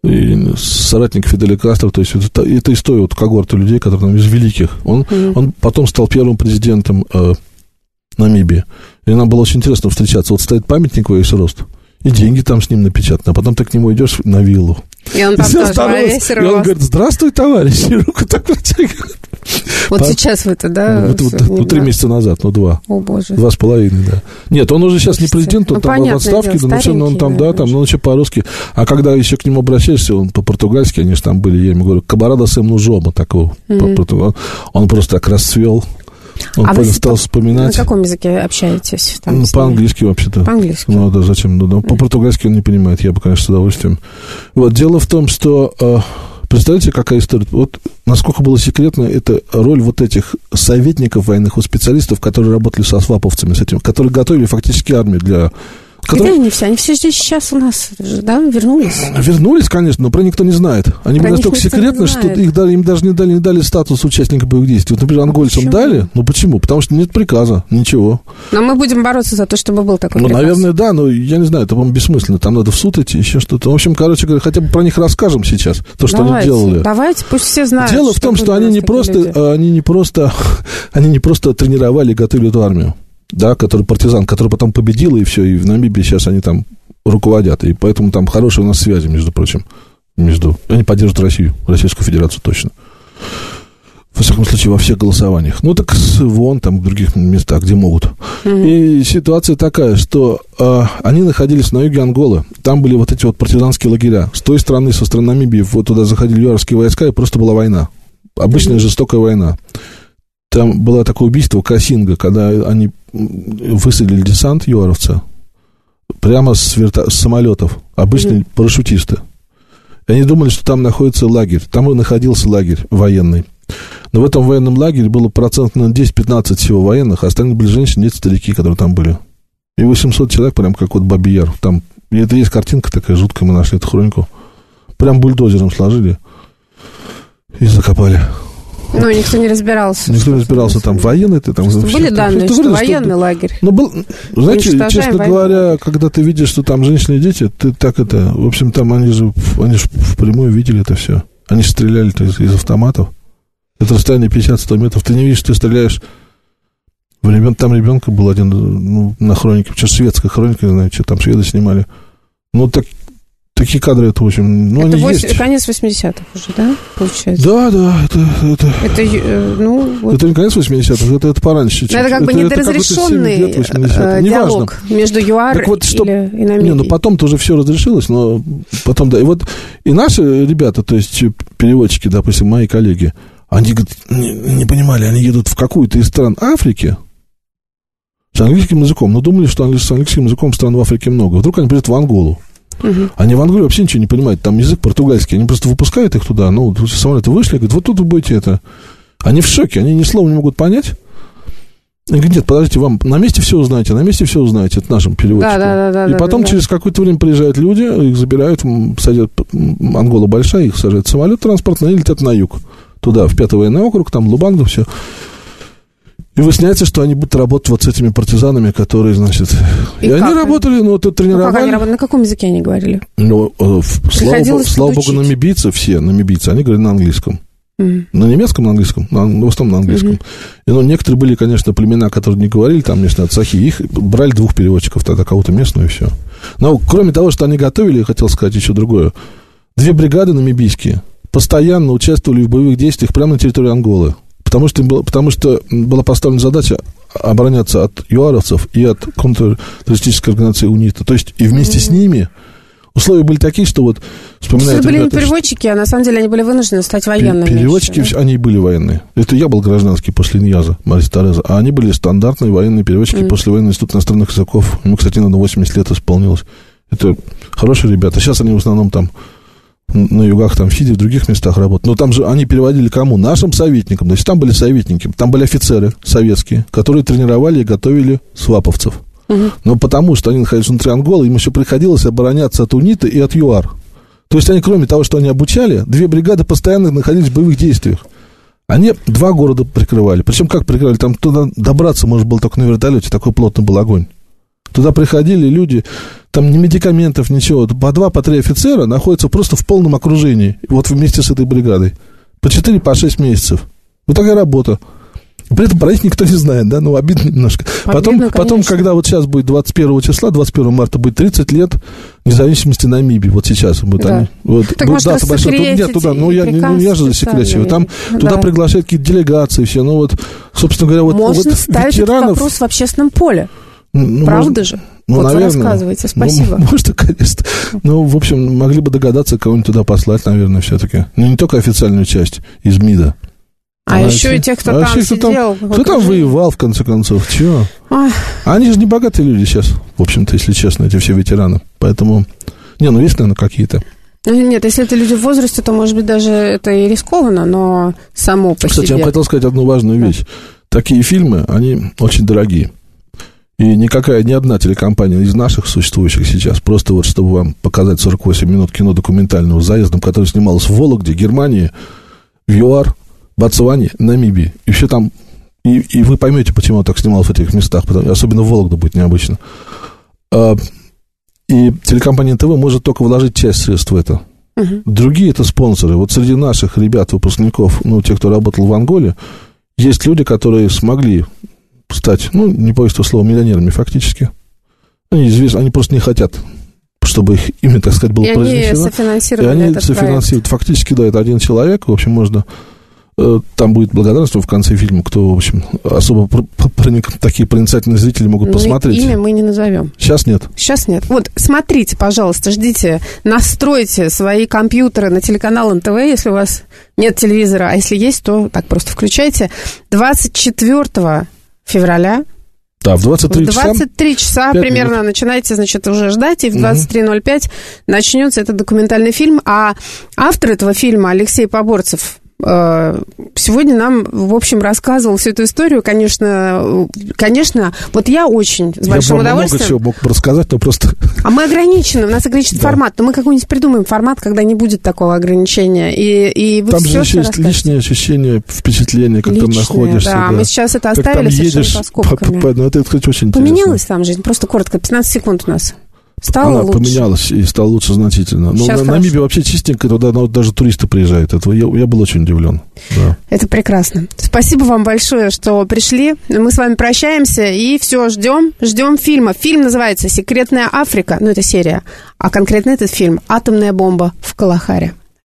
и соратник Фиделя Кастро, то есть это, это из той вот когорты людей, которые там из великих. Он, mm-hmm. он потом стал первым президентом э, Намибии. И нам было очень интересно встречаться. Вот стоит памятник во весь рост, и деньги там с ним напечатаны, а потом ты к нему идешь на виллу. И он там и тоже во весь рост. И он говорит: здравствуй, товарищ, и руку так протягивает. Вот По... сейчас в это, да? Вот, вот, ну, три месяца назад, ну, два. О, боже. Два с половиной, да. Нет, он уже сейчас не президент, он ну, там в отставке, дело, но, но он там, да, да там, ну, вообще по-русски. А когда еще к нему обращаешься, он по-португальски, они же там были, я ему говорю, Кабарада Сэм Нуйома, такого. Mm-hmm. Он просто так расцвел. Он а вы стал по, вспоминать. На каком языке общаетесь? Там, ну, по-английски вообще-то. По-английски? Ну, да, зачем? Ну, да. Mm-hmm. По-португальски он не понимает, я бы, конечно, с удовольствием. Вот, дело в том, что... Представляете, какая история? Вот насколько было секретно, это роль вот этих советников военных, вот специалистов, которые работали со сваповцами, с этим, которые готовили фактически армию для... Которые... Где они все? Они все здесь сейчас у нас, да, вернулись? Вернулись, конечно, но про них никто не знает. Они про были настолько секретны, что их дали, им даже не дали, не дали статус участника боевых действий. Вот, например, ангольцам почему? Дали. Ну, почему? Потому что нет приказа, ничего. Но мы будем бороться за то, чтобы был такой ну, приказ. Ну, наверное, да, но я не знаю, это, по-моему, бессмысленно. Там надо в суд идти, еще что-то. В общем, короче говоря, хотя бы про них расскажем сейчас, то, что давайте, они делали. Давайте, пусть все знают. Дело в том, что они не, просто, они, не просто, они не просто тренировали и готовили эту армию, да, который партизан, который потом победил, и все, и в Намибии сейчас они там руководят, и поэтому там хорошие у нас связи, между прочим, между... Они поддерживают Россию, Российскую Федерацию точно. Во всяком случае, во всех голосованиях. Ну, так вон, там, в других местах, где могут. Mm-hmm. И ситуация такая, что э, они находились на юге Анголы, там были вот эти вот партизанские лагеря. С той стороны, со стороны Намибии, вот туда заходили юаровские войска, и просто была война. Обычная mm-hmm. жестокая война. Там было такое убийство Касинга, когда они высадили десант юаровца прямо с, верта... с самолетов, обычные mm-hmm. парашютисты. И они думали, что там находится лагерь. Там и находился лагерь военный. Но в этом военном лагере было процентно десять-пятнадцать всего военных, а остальные были женщины, дети, старики, которые там были. И восемьсот человек, прям как вот Бабий Яр. Там, и это есть картинка такая жуткая, мы нашли эту хронику. Прям бульдозером сложили и закопали. Ну, вот. Никто не разбирался. Никто не разбирался, там военные-то там... Были данные, что, что военный что, лагерь. Ну, был, знаете, честно говоря, лагерь. Когда ты видишь, что там женщины и дети, ты так это... В общем, там они же, они же впрямую видели это все. Они стреляли-то из, из автоматов. Это расстояние пятьдесят-сто метров. Ты не видишь, ты стреляешь... В ребен... Там ребенка был один, ну, на хронике, сейчас шведская хроника, не знаю, что там шведы снимали. Ну, так, такие кадры, это, в общем, ну, это они восемь, есть. Конец восьмидесятых уже, да, получается? Да, да, это... Это, это, э, ну, вот. Это не конец восьмидесятых, это, это пораньше чуть-чуть. Но это как бы недоразрешенный э, диалог между ЮАР вот, чтоб, или и Намибией. Не, ну потом-то уже все разрешилось, но потом, да, и вот, и наши ребята, то есть переводчики, допустим, мои коллеги, они не, не понимали, они едут в какую-то из стран Африки с английским языком, но думали, что с английским языком стран в Африке много. Вдруг они приедут в Анголу. Uh-huh. Они в Анголе вообще ничего не понимают, там язык португальский, они просто выпускают их туда, ну, самолеты вышли, говорят, вот тут вы будете это. Они в шоке, они ни слова не могут понять. Они говорят, нет, подождите, вам на месте все узнаете, на месте все узнаете, это нашим переводчикам. Да, да, да, и да, потом да, через да. какое-то время приезжают люди, их забирают, садят, Ангола большая, их сажают в самолет транспортный и летят на юг, туда, в пятый военный округ, там Лубанга, все. И выясняется, что они будут работать вот с этими партизанами, которые, значит... И, и они работали, ну, тут тренировали... Ну, как они работали? На каком языке они говорили? Ну, э, слава, богу, слава богу, намибийцы, все намибийцы, они говорили на английском. Mm-hmm. На немецком, на английском, на, в основном на английском. Mm-hmm. И, ну, некоторые были, конечно, племена, которые не говорили, там, местные ацахи, их брали двух переводчиков, тогда кого-то местную, и все. Но, кроме того, что они готовили, я хотел сказать еще другое. Две бригады намибийские постоянно участвовали в боевых действиях прямо на территории Анголы. Потому что, потому что была поставлена задача обороняться от юаровцев и от контртеррористической организации УНИТА. То есть и вместе mm-hmm. с ними условия были такие, что вот... Это были не переводчики, что... а на самом деле они были вынуждены стать военными. Переводчики, еще, да? Они были военные. Это я был гражданский после Иньяза, Марис Тореза, а они были стандартные военные переводчики mm-hmm. после военного института иностранных языков. Ему, кстати, надо восемьдесят лет исполнилось. Это хорошие ребята. Сейчас они в основном там... на югах, там, в Фиде, в других местах работают. Но там же они переводили кому? Нашим советникам. То есть там были советники, там были офицеры советские, которые тренировали и готовили сваповцев. Uh-huh. Но потому что они находились внутри Анголы, им еще приходилось обороняться от УНИТА и от ЮАР. То есть они, кроме того, что они обучали, две бригады постоянно находились в боевых действиях. Они два города прикрывали. Причем как прикрывали? Там туда добраться можно было только на вертолете, такой плотный был огонь. Туда приходили люди, там ни медикаментов, ничего. По два, по три офицера находятся просто в полном окружении. Вот вместе с этой бригадой. По четыре, по шесть месяцев. Вот такая работа. При этом про них никто не знает, да? Ну, обидно немножко. Обидно, потом, потом, когда вот сейчас будет двадцать первого числа, двадцать первого марта будет тридцать лет независимости Намибии. Вот сейчас будет. Да. Они, вот, так будет дата большая. Тут, нет, туда, ну, я, ну, я же засекречиваю. Там да. Туда приглашают какие-то делегации все. Ну, вот, собственно говоря, вот, можно вот ставить ветеранов... этот вопрос в общественном поле. Ну, правда можно, же? Ну, вот наверное, вы рассказываете, спасибо. Ну, можно, конечно. Ну, в общем, могли бы догадаться, кого-нибудь туда послать, наверное, все-таки. Ну, не только официальную часть из МИДа. А, а еще и те, кто а там сидел. Кто, кто там воевал, в конце концов, чего? Ой. Они же не богатые люди сейчас, в общем-то, если честно, эти все ветераны. Поэтому, не, ну, есть, наверное, какие-то. Нет, если это люди в возрасте, то, может быть, даже это и рискованно, но само по Кстати, себе. я хотел сказать одну важную вещь. Да. Такие фильмы, они очень дорогие. И никакая, ни одна телекомпания из наших существующих сейчас, просто вот чтобы вам показать сорок восемь минут кино документального с заездом, который снималось в Вологде, Германии, в ЮАР, Ботсване, Намибии. И все там... И, и вы поймете, почему он так снималось в этих местах. Потому, особенно в Вологде будет необычно. А, и телекомпания эн тэ вэ может только вложить часть средств в это. Uh-huh. Другие это спонсоры. Вот среди наших ребят, выпускников, ну, тех, кто работал в Анголе, есть люди, которые смогли стать, ну, не боюсь этого слова, миллионерами фактически. Они известны, они просто не хотят, чтобы их имя, так сказать, было и произнесено. Они софинансировали и они этот софинансируют. проект. Фактически, да, это один человек, в общем, можно... Там будет благодарность в конце фильма, кто, в общем, особо проник, такие проницательные зрители могут ну, посмотреть. Имя мы не назовем. Сейчас нет. Сейчас нет. Вот, смотрите, пожалуйста, ждите, настройте свои компьютеры на телеканал эн тэ вэ, если у вас нет телевизора, а если есть, то так просто включайте. двадцать четвёртого февраля. Да, в двадцать три часа. В двадцать три часа примерно минут. Начинаете, значит, уже ждать, и в двадцать три ноль пять начнется этот документальный фильм. А автор этого фильма Алексей Поборцев сегодня нам, в общем, рассказывал всю эту историю. Конечно, конечно, вот я очень с большим я удовольствием... Я много чего мог бы рассказать, но просто... А мы ограничены, у нас ограничен да. формат, но мы какой-нибудь придумаем формат, когда не будет такого ограничения. И, и вы там все, же еще есть расскажете. Личные ощущения, впечатления, как личные, там находишься. Да, да, мы сейчас это оставили совершенно по скобкам. Ну, это, кстати, очень Поменялась там жизнь, просто коротко, пятнадцать секунд у нас. Стало Она лучше. поменялась и стала лучше значительно. Но Сейчас на, Намибия вообще чистенько, туда ну, даже туристы приезжают. Это, я, я был очень удивлен. Да. Это прекрасно. Спасибо вам большое, что пришли. Мы с вами прощаемся и все, ждем, ждем фильма. Фильм называется «Секретная Африка». Ну, это серия. А конкретно этот фильм «Атомная бомба в Калахаре».